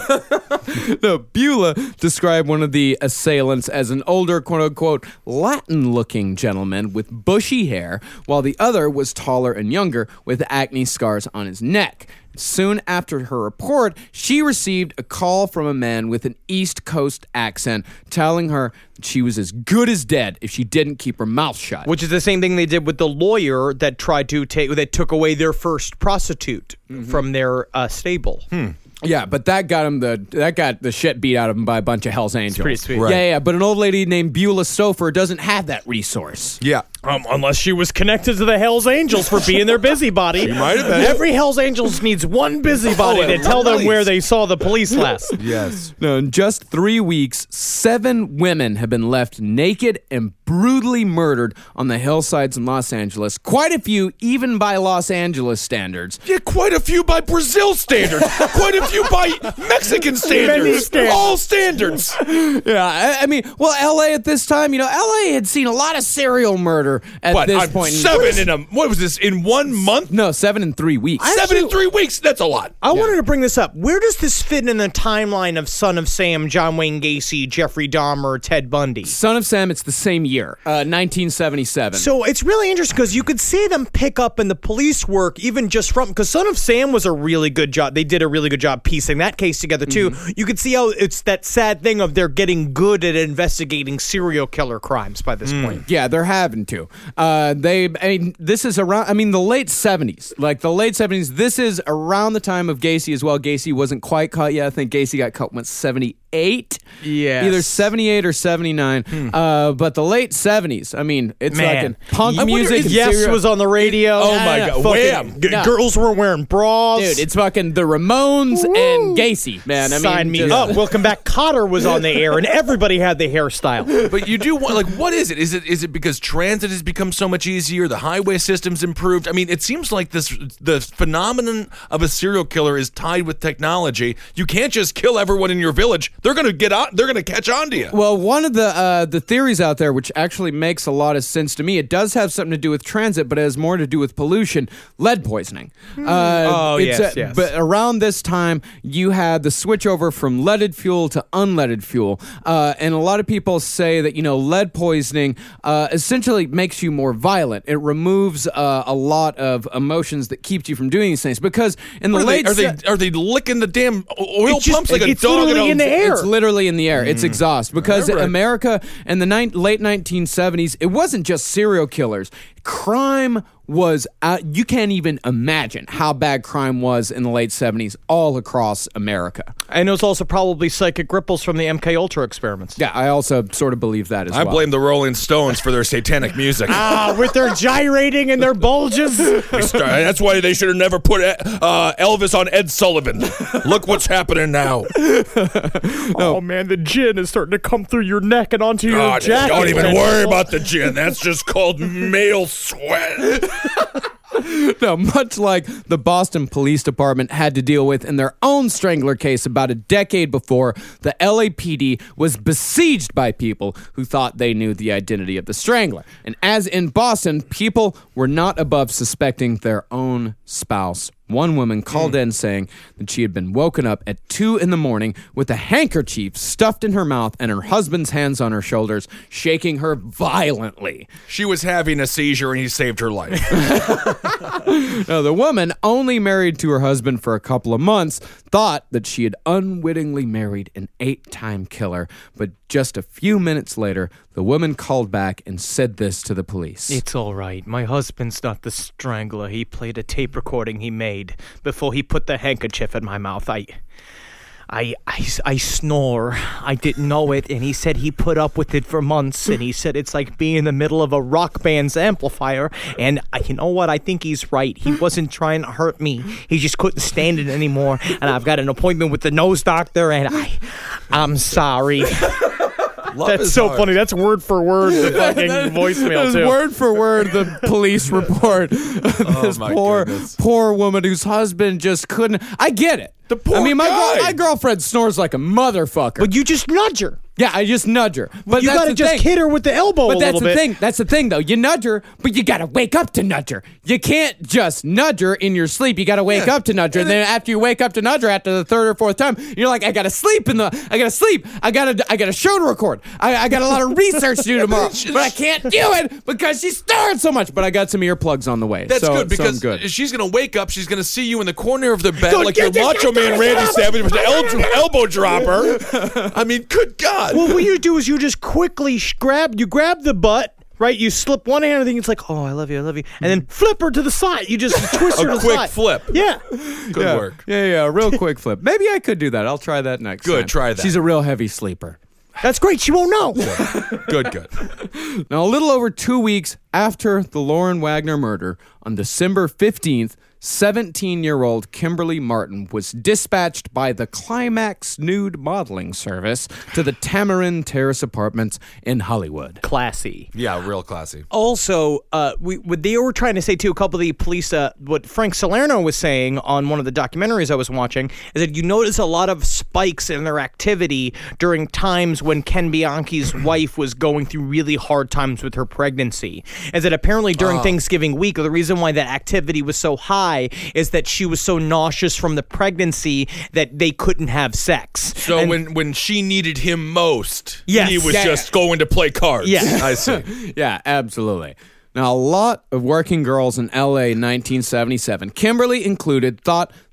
No, Beulah described one of the assailants as an older, quote-unquote, Latin-looking gentleman with bushy hair, while the other was taller and younger with acne scars on his neck. Soon after her report, she received a call from a man with an East Coast accent telling her that she was as good as dead if she didn't keep her mouth shut. Which is the same thing they did with the lawyer that tried to take, that took away their first prostitute from their uh, stable. Yeah, but that got him the that got the shit beat out of him by a bunch of Hell's Angels. pretty sweet. Right. Yeah, yeah, but an old lady named Beulah Stouffer doesn't have that resource. Yeah. Um, unless she was connected to the Hells Angels for being their busybody. She might have been. Every Hells Angels needs one busybody Oh, to at tell them least. where they saw the police last. Yes. No, in just three weeks, seven women have been left naked and brutally murdered on the hillsides in Los Angeles. Quite a few, even by Los Angeles standards. Yeah, quite a few by Brazil standards. Quite a few by Mexican standards. standards. All standards. Yeah, I, I mean, well, L A at this time, you know, L A had seen a lot of serial murder at But this I'm point. seven in a what was this in one month? No, seven in three weeks. Seven in three weeks. That's a lot. I wanted to bring this up. Where does this fit in the timeline of Son of Sam, John Wayne Gacy, Jeffrey Dahmer, Ted Bundy? Son of Sam, it's the same year, uh, nineteen seventy-seven. So it's really interesting because you could see them pick up in the police work even just from, because Son of Sam was a really good job. They did a really good job piecing that case together too. Mm-hmm. You could see how it's that sad thing of they're getting good at investigating serial killer crimes by this point. Yeah, they're having to. Uh, they, I mean, this is around. I mean, the late seventies, like the late seventies. This is around the time of Gacy as well. Gacy wasn't quite caught yet. I think Gacy got caught when seventy-eight. Yes. Either seventy-eight or seventy-nine. Hmm. Uh, but the late seventies. I mean, it's Man. like punk I wonder music. if and Yes serial- was on the radio. Oh my no, God. fucking- Wham. G- No. Girls were wearing bras. Dude, it's fucking the Ramones and Gacy, man. I mean, Sign me just- up. Welcome back. Cotter was on the air, and everybody had the hairstyle. But you do want, like, what is it? Is it is it because transit has become so much easier? The highway system's improved. I mean, it seems like this the phenomenon of a serial killer is tied with technology. You can't just kill everyone in your village. They're gonna get on. They're gonna catch on to you. Well, one of the uh, the theories out there, which actually makes a lot of sense to me, it does have something to do with transit, but it has more to do with pollution, lead poisoning. Uh, Oh, it's yes, a- yes. But around this time, you had the switch over from leaded fuel to unleaded fuel, uh, and a lot of people say that you know lead poisoning uh, essentially makes you more violent. It removes uh, a lot of emotions that keeps you from doing these things because in the What are, late they, are se- they are they licking the damn oil It's just- pumps like a it's dog? literally at in the home? air. It's literally in the air. It's exhaust because All right. America in the ni- late nineteen seventies, it wasn't just serial killers. Crime was uh, you can't even imagine how bad crime was in the late seventies all across America. And it was also probably psychic ripples from the M K Ultra experiments. Yeah, I also sort of believe that as I well. blame the Rolling Stones for their satanic music. Ah, with their gyrating and their bulges. That's why they should have never put uh, Elvis on Ed Sullivan. Look what's happening now. Oh man, the gin is starting to come through your neck and onto your God, jacket. don't even worry about the gin. That's just called male sweat. No, much like the Boston Police Department had to deal with in their own Strangler case about a decade before, the L A P D was besieged by people who thought they knew the identity of the Strangler. And as in Boston, people were not above suspecting their own spouse. One woman called in saying that she had been woken up at two in the morning with a handkerchief stuffed in her mouth and her husband's hands on her shoulders, shaking her violently. She was having a seizure and he saved her life. Now, the woman, only married to her husband for a couple of months, thought that she had unwittingly married an eight-time killer. But just a few minutes later, the woman called back and said this to the police. It's all right. My husband's not the strangler. He played a tape recording he made before he put the handkerchief in my mouth. I... I, I, I snore. I didn't know it, and he said he put up with it for months, and he said it's like being in the middle of a rock band's amplifier, and I, you know what? I think he's right. He wasn't trying to hurt me. He just couldn't stand it anymore, and I've got an appointment with the nose doctor, and I, I'm sorry. Love That's is so hard. funny. That's word for word the fucking voicemail, That's too. word for word the police report. This my poor, goodness. poor woman whose husband just couldn't. I get it. The poor I mean, my guy. girl, my girlfriend snores like a motherfucker. But you just nudge her. yeah, I just nudge her. But You that's gotta the just thing. hit her with the elbow But a that's little the bit. thing. That's the thing, though. You nudge her, but you gotta wake up to nudge her. You can't just nudge her in your sleep. You gotta wake Yeah. up to nudge her. And then after you wake up to nudge her, after the third or fourth time, you're like, I gotta sleep in the. I gotta sleep. I gotta. I got a show to record. I, I got a lot of research to do tomorrow, but I can't do it because she's snoring so much. But I got some earplugs on the way. That's so, good so I'm because good. she's going to wake up. She's going to see you in the corner of the bed Don't like get your this- Macho Man Randy Savage with the el- elbow dropper. I mean, good God. Well, what you do is you just quickly sh- grab, you grab the butt, right? You slip one hand, and then it's like, oh, I love you, I love you, and then flip her to the side. You just twist her to A the quick side. flip. Yeah. Good yeah. work. Yeah, yeah, a real quick flip. Maybe I could do that. I'll try that next Good, time. try that. She's a real heavy sleeper. That's great. She won't know. Good, good. Now, a little over two weeks after the Lauren Wagner murder, on December fifteenth, seventeen-year-old Kimberly Martin was dispatched by the Climax Nude Modeling Service to the Tamarind Terrace Apartments in Hollywood. Classy. Yeah, real classy. Also, uh, we what they were trying to say too. A couple of the police, uh, what Frank Salerno was saying on one of the documentaries I was watching, is that you notice a lot of spikes in their activity during times when Ken Bianchi's wife was going through really hard times with her pregnancy. Is that apparently during Thanksgiving week, the reason why that activity was so high is that she was so nauseous from the pregnancy that they couldn't have sex. So And- when, when she needed him most, Yes. he was Yeah. just going to play cards. Yeah. I see. Yeah, absolutely. Now, a lot of working girls in L A in nineteen seventy-seven, Kimberly included, thought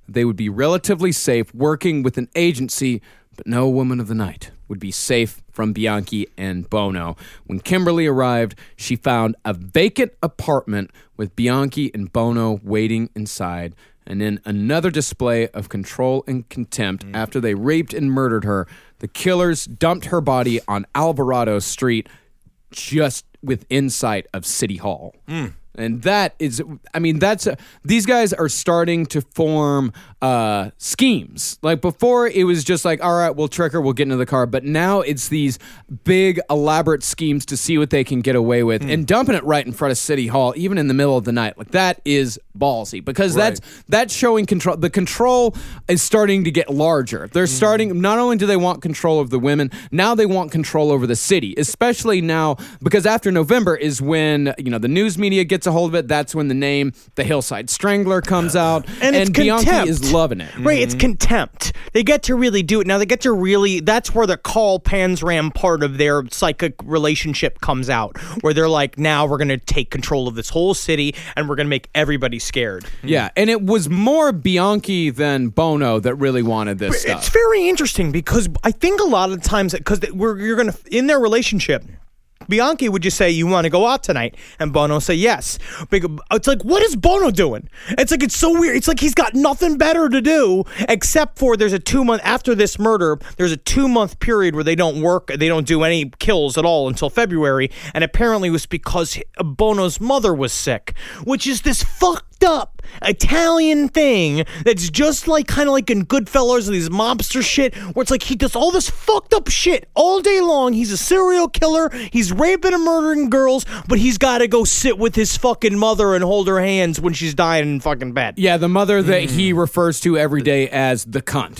they would be relatively safe working with an agency, but no woman of the night would be safe from Bianchi and Bono. When Kimberly arrived, she found a vacant apartment with Bianchi and Bono waiting inside. And in another display of control and contempt, mm. after they raped and murdered her, the killers dumped her body on Alvarado Street, just within sight of City Hall. Mm. And that is, I mean, that's, a, these guys are starting to form uh, schemes. Like before, it was just like, all right, we'll trick her, we'll get into the car. But now it's these big, elaborate schemes to see what they can get away with mm. and dumping it right in front of City Hall, even in the middle of the night. Like that is ballsy because right. that's that's showing control. The control is starting to get larger. They're mm. starting, not only do they want control of the women, now they want control over the city, especially now because after November is when, you know, the news media gets a hold of it. That's when the name The Hillside Strangler comes out, and, and it's Bianchi contempt. is loving it. Right, it's contempt. They get to really do it. Now they get to really, that's where the Carl Panzram part of their psychic relationship comes out, where they're like, now we're going to take control of this whole city and we're going to make everybody scared. Yeah, and it was more Bianchi than Bono that really wanted this stuff. It's very interesting because I think a lot of times, because we're you're going to, in their relationship, Bianchi would just say, you want to go out tonight? And Bono say yes. It's like, what is Bono doing? It's like, it's so weird. It's like he's got nothing better to do except for there's a two month, after this murder, there's a two month period where they don't work, they don't do any kills at all until February. And apparently it was because Bono's mother was sick, which is this fucked up Italian thing that's just like kind of like in Goodfellas, these mobster shit, where it's like he does all this fucked up shit all day long. He's a serial killer. He's raping and murdering girls, but he's got to go sit with his fucking mother and hold her hands when she's dying in fucking bed. Yeah, the mother that mm. he refers to every day as the cunt.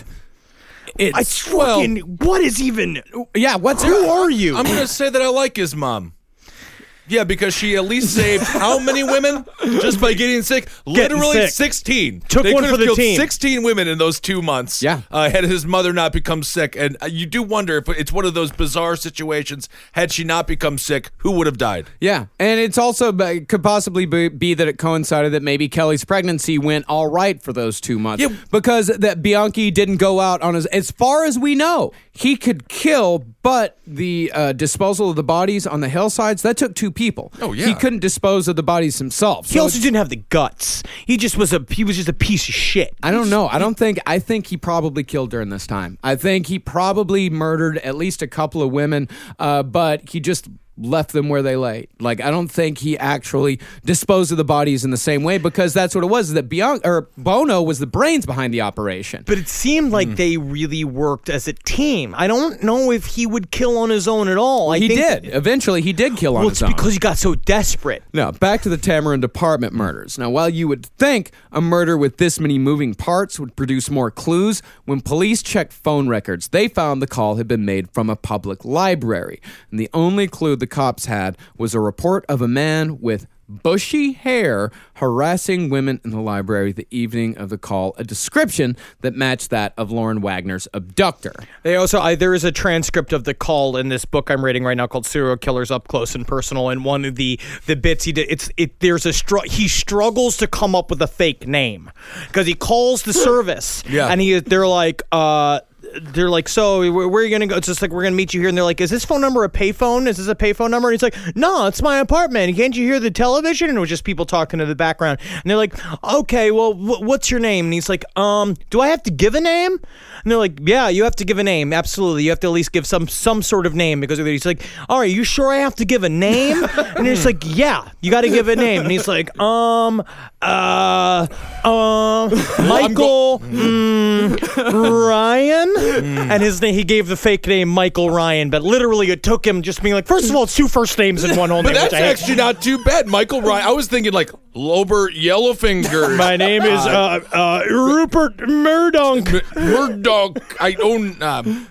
It's, it's fucking, well, what is even, yeah, what's, who are you? I'm going to say that I like his mom. Yeah, because she at least saved how many women just by getting sick? Getting Literally sick. sixteen. Took they one could for have the killed team. sixteen women in those two months. Yeah. Uh, had his mother not become sick. And uh, you do wonder if it's one of those bizarre situations. Had she not become sick, who would have died? Yeah, and it's also, it could possibly be, be that it coincided that maybe Kelly's pregnancy went all right for those two months. Yeah. Because that Bianchi didn't go out on his, as far as we know, he could kill, but the uh, disposal of the bodies on the hillsides, that took two people. Oh, yeah. He couldn't dispose of the bodies himself. He So also didn't have the guts. He just was a he was just a piece of shit. I don't know. I don't think, I think he probably killed during this time. I think he probably murdered at least a couple of women, uh, but he just left them where they lay. Like, I don't think he actually disposed of the bodies in the same way, because that's what it was, that Bian- or Bono was the brains behind the operation. But it seemed like mm. they really worked as a team. I don't know if he would kill on his own at all. I he think did. Eventually, he did kill on well, his it's own. because he got so desperate. Now, back to the Tamarind apartment murders. Now, while you would think a murder with this many moving parts would produce more clues, when police checked phone records, they found the call had been made from a public library. And the only clue the cops had was a report of a man with bushy hair harassing women in the library the evening of the call, a description that matched that of Lauren Wagner's abductor. They also, I, there is a transcript of the call in this book I'm reading right now called Serial Killers Up Close and Personal, and one of the, the bits he did, it's it. There's a str- he struggles to come up with a fake name because he calls the service, yeah, and he they're like, uh. They're like, so where are you going to go? It's just like, we're going to meet you here. And they're like, is this phone number a payphone? Is this a payphone number? And he's like, no, it's my apartment. Can't you hear the television? And it was just people talking to the background. And they're like, okay, well, w- what's your name? And he's like, um, do I have to give a name? And they're like, yeah, you have to give a name. Absolutely. You have to at least give some some sort of name. Because he's like, all right, you sure I have to give a name? And it's like, yeah, you got to give a name. And he's like, um, uh, uh, Michael, mm, Ryan? Mm. And his name, he gave the fake name Michael Ryan, but literally it took him just being like, first of all, it's two first names in one whole name. But that's actually not too bad. Michael Ryan. I was thinking like Lobert Yellowfinger. My name is uh, uh, Rupert Murdoch. Murdoch. I own um,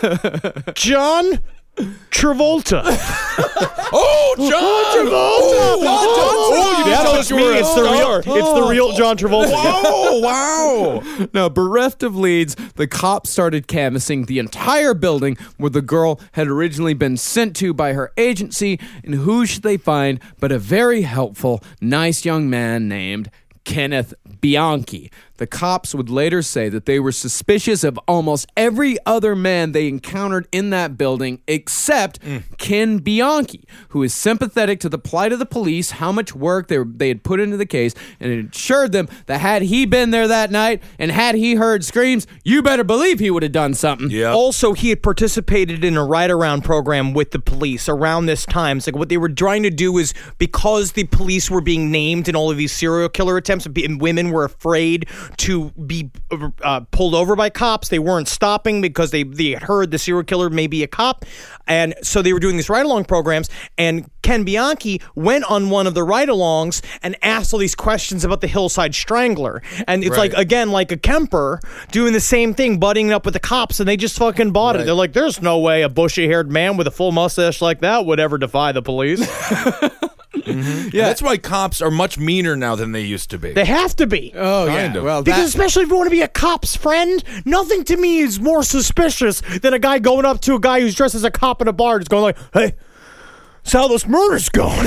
John Travolta. Oh, John Travolta! Oh, oh, you yeah, tell no, us it's you me. were a It's the real. star. It's the real John Travolta. Oh, wow! Now, bereft of leads, the cops started canvassing the entire building where the girl had originally been sent to by her agency, and who should they find but a very helpful, nice young man named Kenneth Bianchi. The cops would later say that they were suspicious of almost every other man they encountered in that building except mm. Ken Bianchi, who is sympathetic to the plight of the police, how much work they, were, they had put into the case, and it assured them that had he been there that night and had he heard screams, you better believe he would have done something. Yep. Also, he had participated in a ride-around program with the police around this time. So, like, what they were trying to do is, because the police were being named in all of these serial killer attempts, and women were afraid to be uh, pulled over by cops. They weren't stopping because they, they had heard the serial killer may be a cop. And so they were doing these ride-along programs, and Ken Bianchi went on one of the ride-alongs and asked all these questions about the Hillside Strangler. And it's Right. like, again, like a Kemper doing the same thing, butting up with the cops, and they just fucking bought Right. it. They're like, there's no way a bushy-haired man with a full mustache like that would ever defy the police. mm-hmm. Yeah, that's why cops are much meaner now than they used to be. They have to be. Oh, Kind yeah. of. Well, Because that, especially if you want to be a cop's friend, nothing to me is more suspicious than a guy going up to a guy who's dressed as a cop in a bar and just going like, hey, so how this murder's going?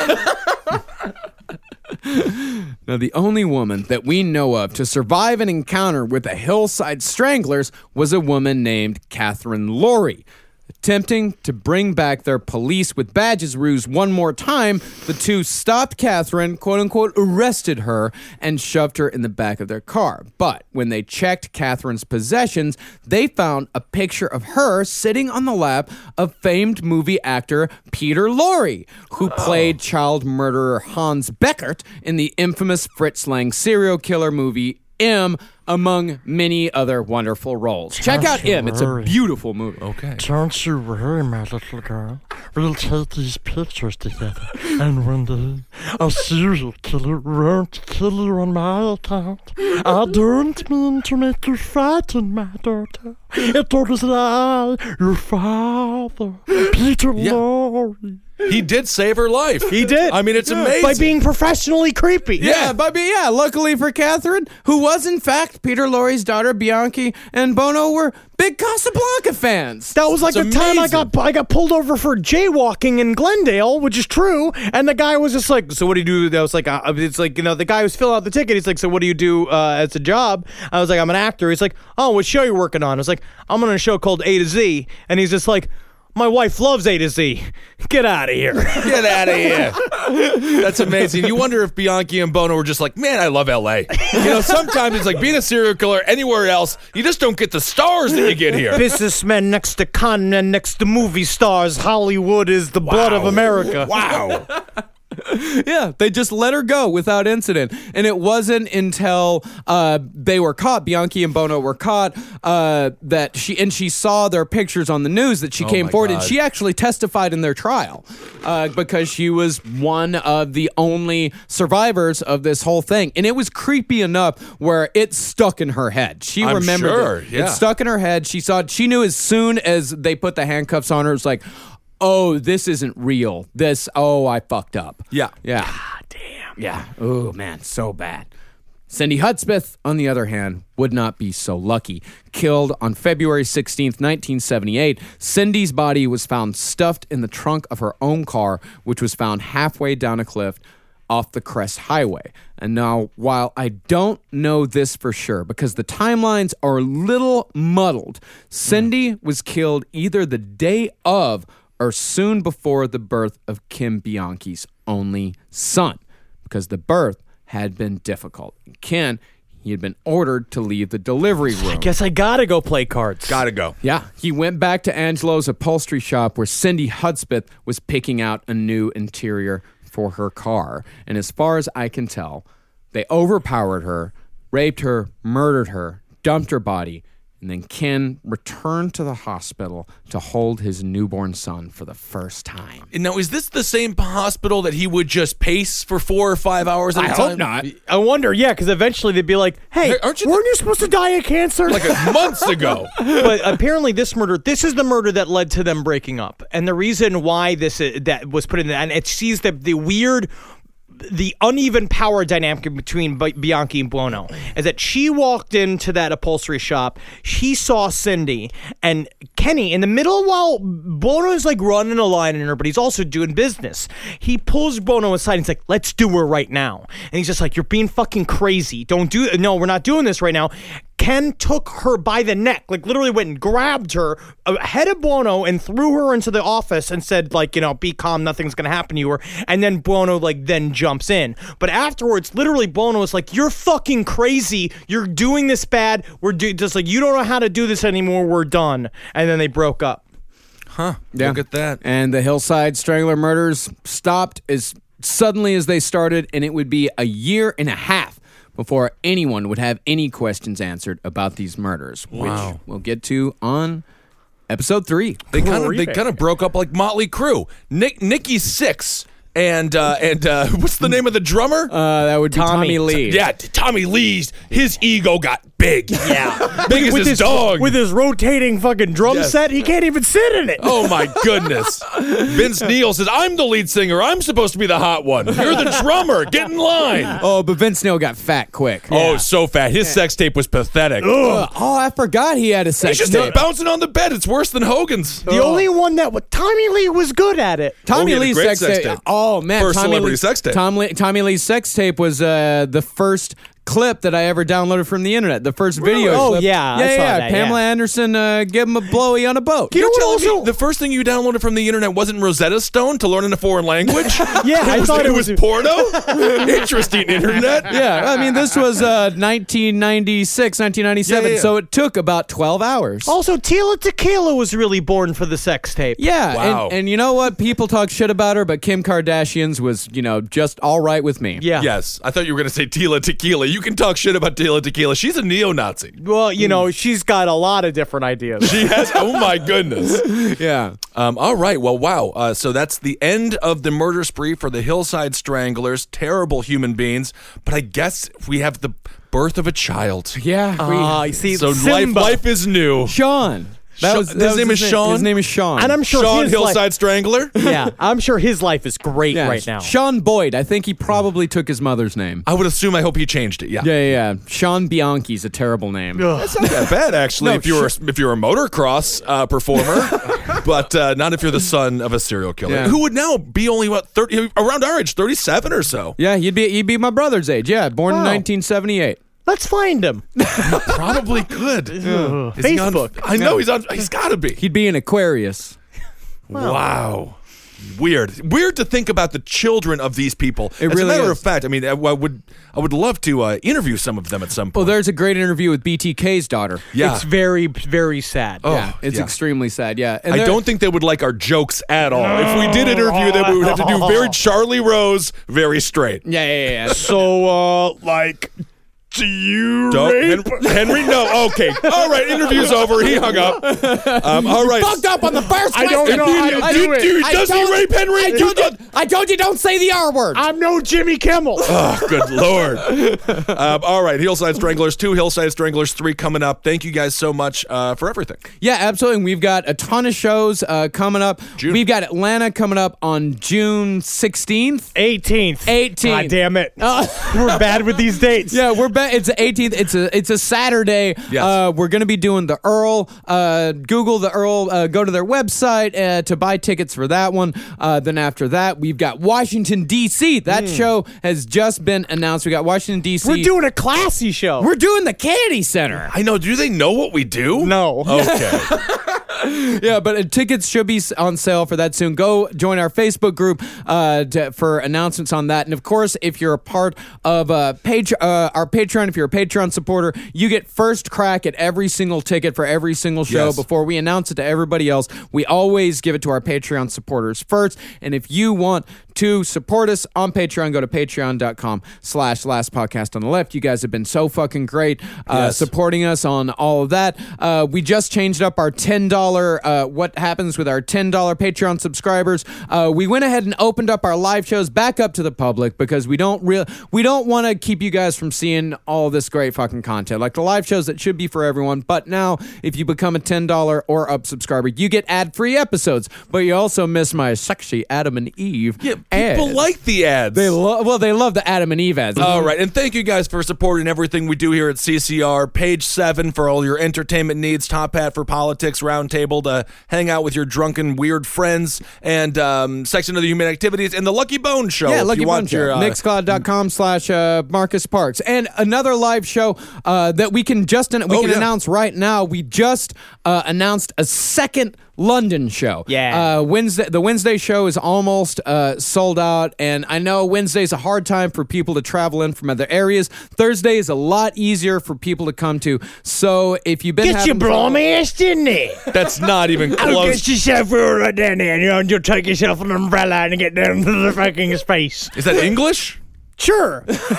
now, the only woman that we know of to survive an encounter with the Hillside Stranglers was a woman named Catherine Laurie. Attempting to bring back their police with badges ruse one more time, the two stopped Catherine, quote-unquote, arrested her, and shoved her in the back of their car. But when they checked Catherine's possessions, they found a picture of her sitting on the lap of famed movie actor Peter Lorre, who played child murderer Hans Beckert in the infamous Fritz Lang serial killer movie M, among many other wonderful roles. Check out M. It's a beautiful movie. Okay. Don't you worry, my little girl. We'll take these pictures together, and one day a serial killer won't kill you on my account. I don't mean to make you frightened, my daughter. It was I, your father, Peter Yeah. Lorre. He did save her life. He did. I mean, it's amazing. By being professionally creepy. Yeah, but yeah, luckily for Catherine, who was in fact Peter Lorre's daughter, Bianchi, and Bono were big Casablanca fans. That was like It's the time I amazing. got I got pulled over for jaywalking in Glendale, which is true. And the guy was just like, "So what do you do?" I was like, uh, "It's like, you know, the guy who's filling out the ticket. He's like, so what do you do uh, as a job?" I was like, "I'm an actor." He's like, "Oh, what show you working on?" I was like, "I'm on a show called A to Z." And he's just like, "My wife loves A to Z. Get out of here." Get out of here. That's amazing. You wonder if Bianchi and Bono were just like, man, I love L A. You know, sometimes it's like being a serial killer anywhere else, you just don't get the stars that you get here. Businessmen next to con men next to movie stars. Hollywood is the blood of America. Wow. Yeah, they just let her go without incident. And it wasn't until uh, they were caught, Bianchi and Bono were caught, uh, that she and she saw their pictures on the news that she Oh came my forward God. and she actually testified in their trial uh, because she was one of the only survivors of this whole thing. And it was creepy enough where it stuck in her head. She I'm remembered sure, it. yeah. It stuck in her head. She saw. She knew as soon as they put the handcuffs on her, it was like, oh, this isn't real. This, oh, I fucked up. Yeah. Yeah. God damn. Yeah. Oh, man, so bad. Cindy Hudspeth, on the other hand, would not be so lucky. Killed on February sixteenth, nineteen seventy-eight, Cindy's body was found stuffed in the trunk of her own car, which was found halfway down a cliff off the Crest Highway. And now, while I don't know this for sure, because the timelines are a little muddled, Cindy was killed either the day of or soon before the birth of Kim Bianchi's only son, because the birth had been difficult. Ken, he had been ordered to leave the delivery room. Guess I gotta go play cards. Gotta go. Yeah, he went back to Angelo's upholstery shop where Cindy Hudspeth was picking out a new interior for her car. And as far as I can tell, they overpowered her, raped her, murdered her, dumped her body, and then Ken returned to the hospital to hold his newborn son for the first time. And now, is this the same hospital that he would just pace for four or five hours at a I time? hope not. I wonder, yeah, because eventually they'd be like, hey, Hey, aren't you weren't the- you supposed to die of cancer? Like a, months ago. But apparently this murder, this is the murder that led to them breaking up. And the reason why this uh, that was put in, and it sees the, the weird the uneven power dynamic between B- Bianchi and Buono is that she walked into that upholstery shop, she saw Cindy and Kenny in the middle while Buono's like running a line in her, but he's also doing business. He pulls Buono aside and he's like, let's do her right now. And he's just like, you're being fucking crazy. Don't do it. No, we're not doing this right now. Ken took her by the neck, like literally went and grabbed her ahead of Buono and threw her into the office and said, like, you know, be calm, nothing's gonna happen to her. And then Buono like then jumps in. But afterwards, literally Buono was like, you're fucking crazy. You're doing this bad. We're do- just like, you don't know how to do this anymore. We're done. And then they broke up. Huh. Yeah. Look at that. And the Hillside Strangler murders stopped as suddenly as they started, and it would be a year and a half before anyone would have any questions answered about these murders, Wow. which we'll get to on episode three. They kind of they kind of broke up like Motley Crue. Nick Nikki's six. And uh, and uh, what's the name of the drummer? Uh, that would be Tommy, Tommy. Lee. Yeah, t- Tommy Lee's. His ego got big. Yeah. Big as with his, his dog. With his rotating fucking drum Yes. set, he can't even sit in it. Oh my goodness. Vince Neil says, I'm the lead singer. I'm supposed to be the hot one. You're the drummer. Get in line. Oh, but Vince Neil got fat quick. Oh, so fat. His sex tape was pathetic. Uh, oh, I forgot he had a He's sex just tape. bouncing on the bed. It's worse than Hogan's. The only one that w- Tommy Lee was good at it. Oh, Tommy he had a Lee's great sex, sex tape. tape. Oh man, First Tommy celebrity Lee, sex tape. Tom Lee, Tommy Lee's sex tape was uh, the first clip that I ever downloaded from the internet. The first video. Oh, clip. yeah, I yeah, saw yeah. that, Pamela yeah. Anderson uh, gave him a blowy on a boat. You know You're what telling also- me the first thing you downloaded from the internet wasn't Rosetta Stone to learn in a foreign language? Yeah, I it was, thought it it was was- porno. Interesting internet. Yeah, I mean this was uh, nineteen ninety-six, nineteen ninety-seven, Yeah, yeah, yeah. so it took about twelve hours. Also, Tila Tequila was really born for the sex tape. Yeah, Wow. and, and you know what? People talk shit about her, but Kim Kardashian's was, you know, just all right with me. Yeah. Yes, I thought you were going to say Tila Tequila. You can talk shit about Tila Tequila. She's a neo-Nazi. Well, you know, she's got a lot of different ideas. She has. Oh my goodness. Yeah. Um, all right. Well, wow. Uh, so that's the end of the murder spree for the Hillside Stranglers. Terrible human beings. But I guess we have the birth of a child. Yeah. Ah, we- you see, So life, Simba. life is new. Sean. That Sean- was, his that was name is Sean? His name is Sean. And I'm sure Sean his Hillside life, Strangler. yeah, I'm sure his life is great Yeah, right now. Sean Boyd. I think he probably took his mother's name. I would assume. I hope he changed it. Yeah. Yeah, yeah, yeah. Sean Bianchi's a terrible name. That's not that bad, actually. No, if you were if you're a motocross uh, performer, but uh, not if you're the son of a serial killer Yeah. who would now be only what thirty around our age, thirty-seven or so. Yeah, he'd be he'd be my brother's age. Yeah, born in Wow. nineteen seventy-eight. Let's find him. Probably could. Is he on- Facebook. I know he's on. He's got to be. He'd be in Aquarius. Wow. Weird. Weird to think about the children of these people. It As really a matter is. of fact, I mean, I, I would I would love to uh, interview some of them at some Well, point. there's a great interview with B T K's daughter. yeah. It's very, very sad. Oh, yeah, it's yeah. extremely sad. Yeah, and I there- don't think they would like our jokes at all. If we did interview them, we would have to do very Charlie Rose, very straight. Yeah, yeah, yeah. So, uh, like, do you Don't, rape? Hen- Henry, no. Okay. All right. Interview's over. He hung up. Um, all right. Fucked up on the first I don't question. know how to I- do Dude, it. dude, I does he told- rape Henry? I told you. I told you don't say the R word. I'm no Jimmy Kimmel. Oh, good Lord. um, all right. Hillside Stranglers two, Hillside Stranglers three coming up. Thank you guys so much uh, for everything. Yeah, absolutely. And we've got a ton of shows uh, coming up. June. We've got Atlanta coming up on June sixteenth. eighteenth. eighteenth. God damn it. We're bad with these dates. Yeah, we're back. It's the eighteenth. It's a it's a Saturday. Yes. Uh, we're going to be doing the Earl. Uh, Google the Earl. Uh, go to their website uh, to buy tickets for that one. Uh, then after that, we've got Washington D C. That show has just been announced. We got Washington D C. We're doing a classy show. We're doing the Kennedy Center. I know. Do they know what we do? no. Okay. Yeah, but uh, tickets should be s- on sale for that soon. Go join our Facebook group uh, to, for announcements on that. And of course, if you're a part of uh, page, uh, our Patreon, if you're a Patreon supporter, you get first crack at every single ticket for every single show Yes. before we announce it to everybody else. We always give it to our Patreon supporters first. And if you want to support us on Patreon, go to patreon.com slash last podcast on the left. You guys have been so fucking great uh, Yes. supporting us on all of that. Uh, we just changed up our ten dollars dollars, uh, what happens with our ten dollars Patreon subscribers. Uh, we went ahead and opened up our live shows back up to the public because we don't real we don't want to keep you guys from seeing all this great fucking content. Like the live shows that should be for everyone. But now, if you become a ten dollars or up subscriber, you get ad-free episodes. But you also miss my sexy Adam and Eve Yeah, people ads. like the ads. They lo- well, they love the Adam and Eve ads. All right, and thank you guys for supporting everything we do here at C C R. Page seven for all your entertainment needs. Top Hat for politics. Roundtable to hang out with your drunken weird friends. And um, Section of the Human Activities. And the Lucky Bone Show. Yeah, if Lucky you Bone want Show. your, uh, Mixcloud.com slash uh, Marcus Parks. And another live show uh, that we can just we Oh, can yeah. announce right now. We just uh, announced a second London show. Yeah. Uh, Wednesday, the Wednesday show is almost uh, sold out, and I know Wednesday's a hard time for people to travel in from other areas. Thursday is a lot easier for people to come to. So if you've been Get your having trouble- bromance, didn't it? That's not even Oh, close. get yourself right down there, you know, and you'll take yourself an umbrella and get down to the fucking space. Is that English? Sure.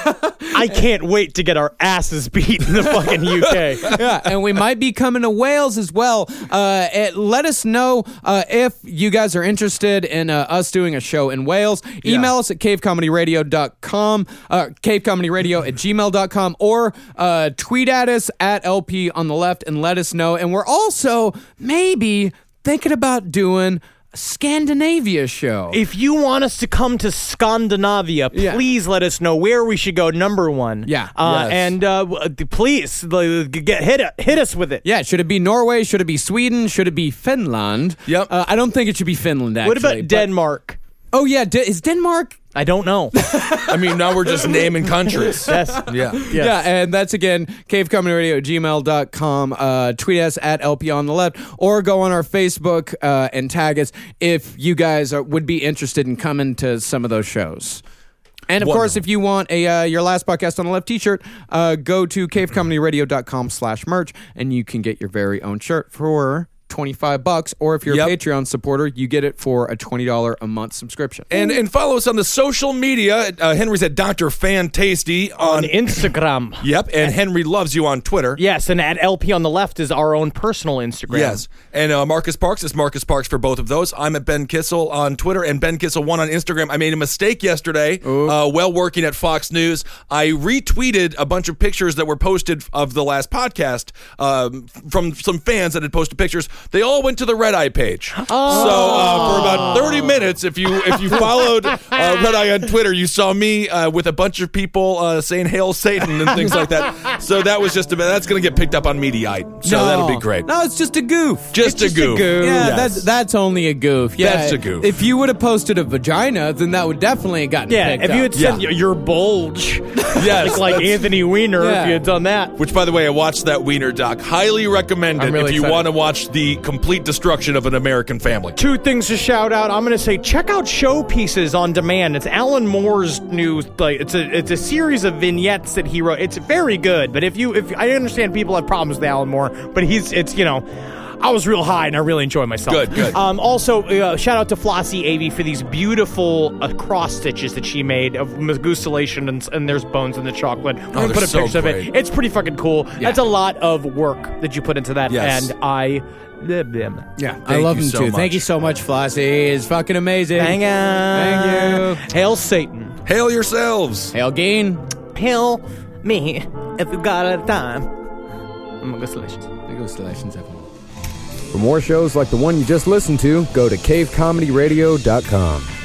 I can't wait to get our asses beat in the fucking U K. Yeah, and we might be coming to Wales as well. Uh, it, let us know uh, if you guys are interested in uh, us doing a show in Wales. Email Yeah. us at cave comedy radio dot com, uh, cave comedy radio at gmail dot com, or uh, tweet at us at L P on the left and let us know. And we're also maybe thinking about doing a Scandinavia show. If you want us to come to Scandinavia, Yeah. please let us know where we should go. Number one. Yeah. Uh, Yes. And uh, w- please like, get hit hit us with it. Yeah, should it be Norway? Should it be Sweden? Should it be Finland? Yep. Uh, I don't think it should be Finland, actually. What about but- Denmark? Oh, yeah. De- is Denmark? I don't know. I mean, now we're just naming countries. Yes. Yeah. Yes. Yeah, and that's again, cavecomedyradio at gmail dot com. Uh, tweet us at L P on the left, or go on our Facebook uh, and tag us if you guys are, would be interested in coming to some of those shows. And of Wonderful. course, if you want a uh, your last podcast on the left t-shirt, uh, go to cavecomedyradio dot com slash merch, and you can get your very own shirt for twenty-five bucks, or if you're Yep. a Patreon supporter, you get it for a twenty dollars a month subscription. And and follow us on the social media. Uh, Henry's at Doctor Fantasty on. On Instagram. Yep, and Henry loves you on Twitter. Yes, and at L P on the left is our own personal Instagram. Yes, and uh, Marcus Parks is Marcus Parks for both of those. I'm at Ben Kissel on Twitter and Ben Kissel one on Instagram. I made a mistake yesterday uh, while working at Fox News. I retweeted a bunch of pictures that were posted of the last podcast um, from some fans that had posted pictures. They all went to the Red Eye page. Oh. So uh, for about thirty minutes, if you if you followed uh, Red Eye on Twitter, you saw me uh, with a bunch of people uh, saying "Hail Satan" and things like that. So that was just a bit. That's going to get picked up on Mediaite. So that'll be great. No, it's just a goof. Just, It's a goof. Yeah, Yes. that's that's only a goof. Yeah, That's a goof. If you would have posted a vagina, then that would definitely have gotten Yeah, picked if you had up. said Yeah. your bulge, Yes, like, like that's- Anthony Weiner, Yeah. if you had done that. Which, by the way, I watched that Wiener doc. Highly recommend it I'm really if you excited. want to watch the complete destruction of an American family. Two things to shout out. I'm going to say check out Showpieces on Demand. It's Alan Moore's new like it's a it's a series of vignettes that he wrote. It's very good. But if you if I understand people have problems with Alan Moore, but he's it's you know. I was real high and I really enjoyed myself. Good, good. Um, also, uh, shout out to Flossie Avey for these beautiful uh, cross stitches that she made of Megustulation and, and there's bones in the chocolate. We're Oh, gonna they're put a so picture of great. it. It's pretty fucking cool. That's a lot of work that you put into that, Yes. and I love them. Yeah, I Thank love you him so too. much. Thank you so much, Flossie. It's fucking amazing. Hang on. Thank Hail Satan. Hail yourselves. Hail Geen. Hail me if you got a time. Congratulations. Congratulations, everyone. For more shows like the one you just listened to, go to cave comedy radio dot com.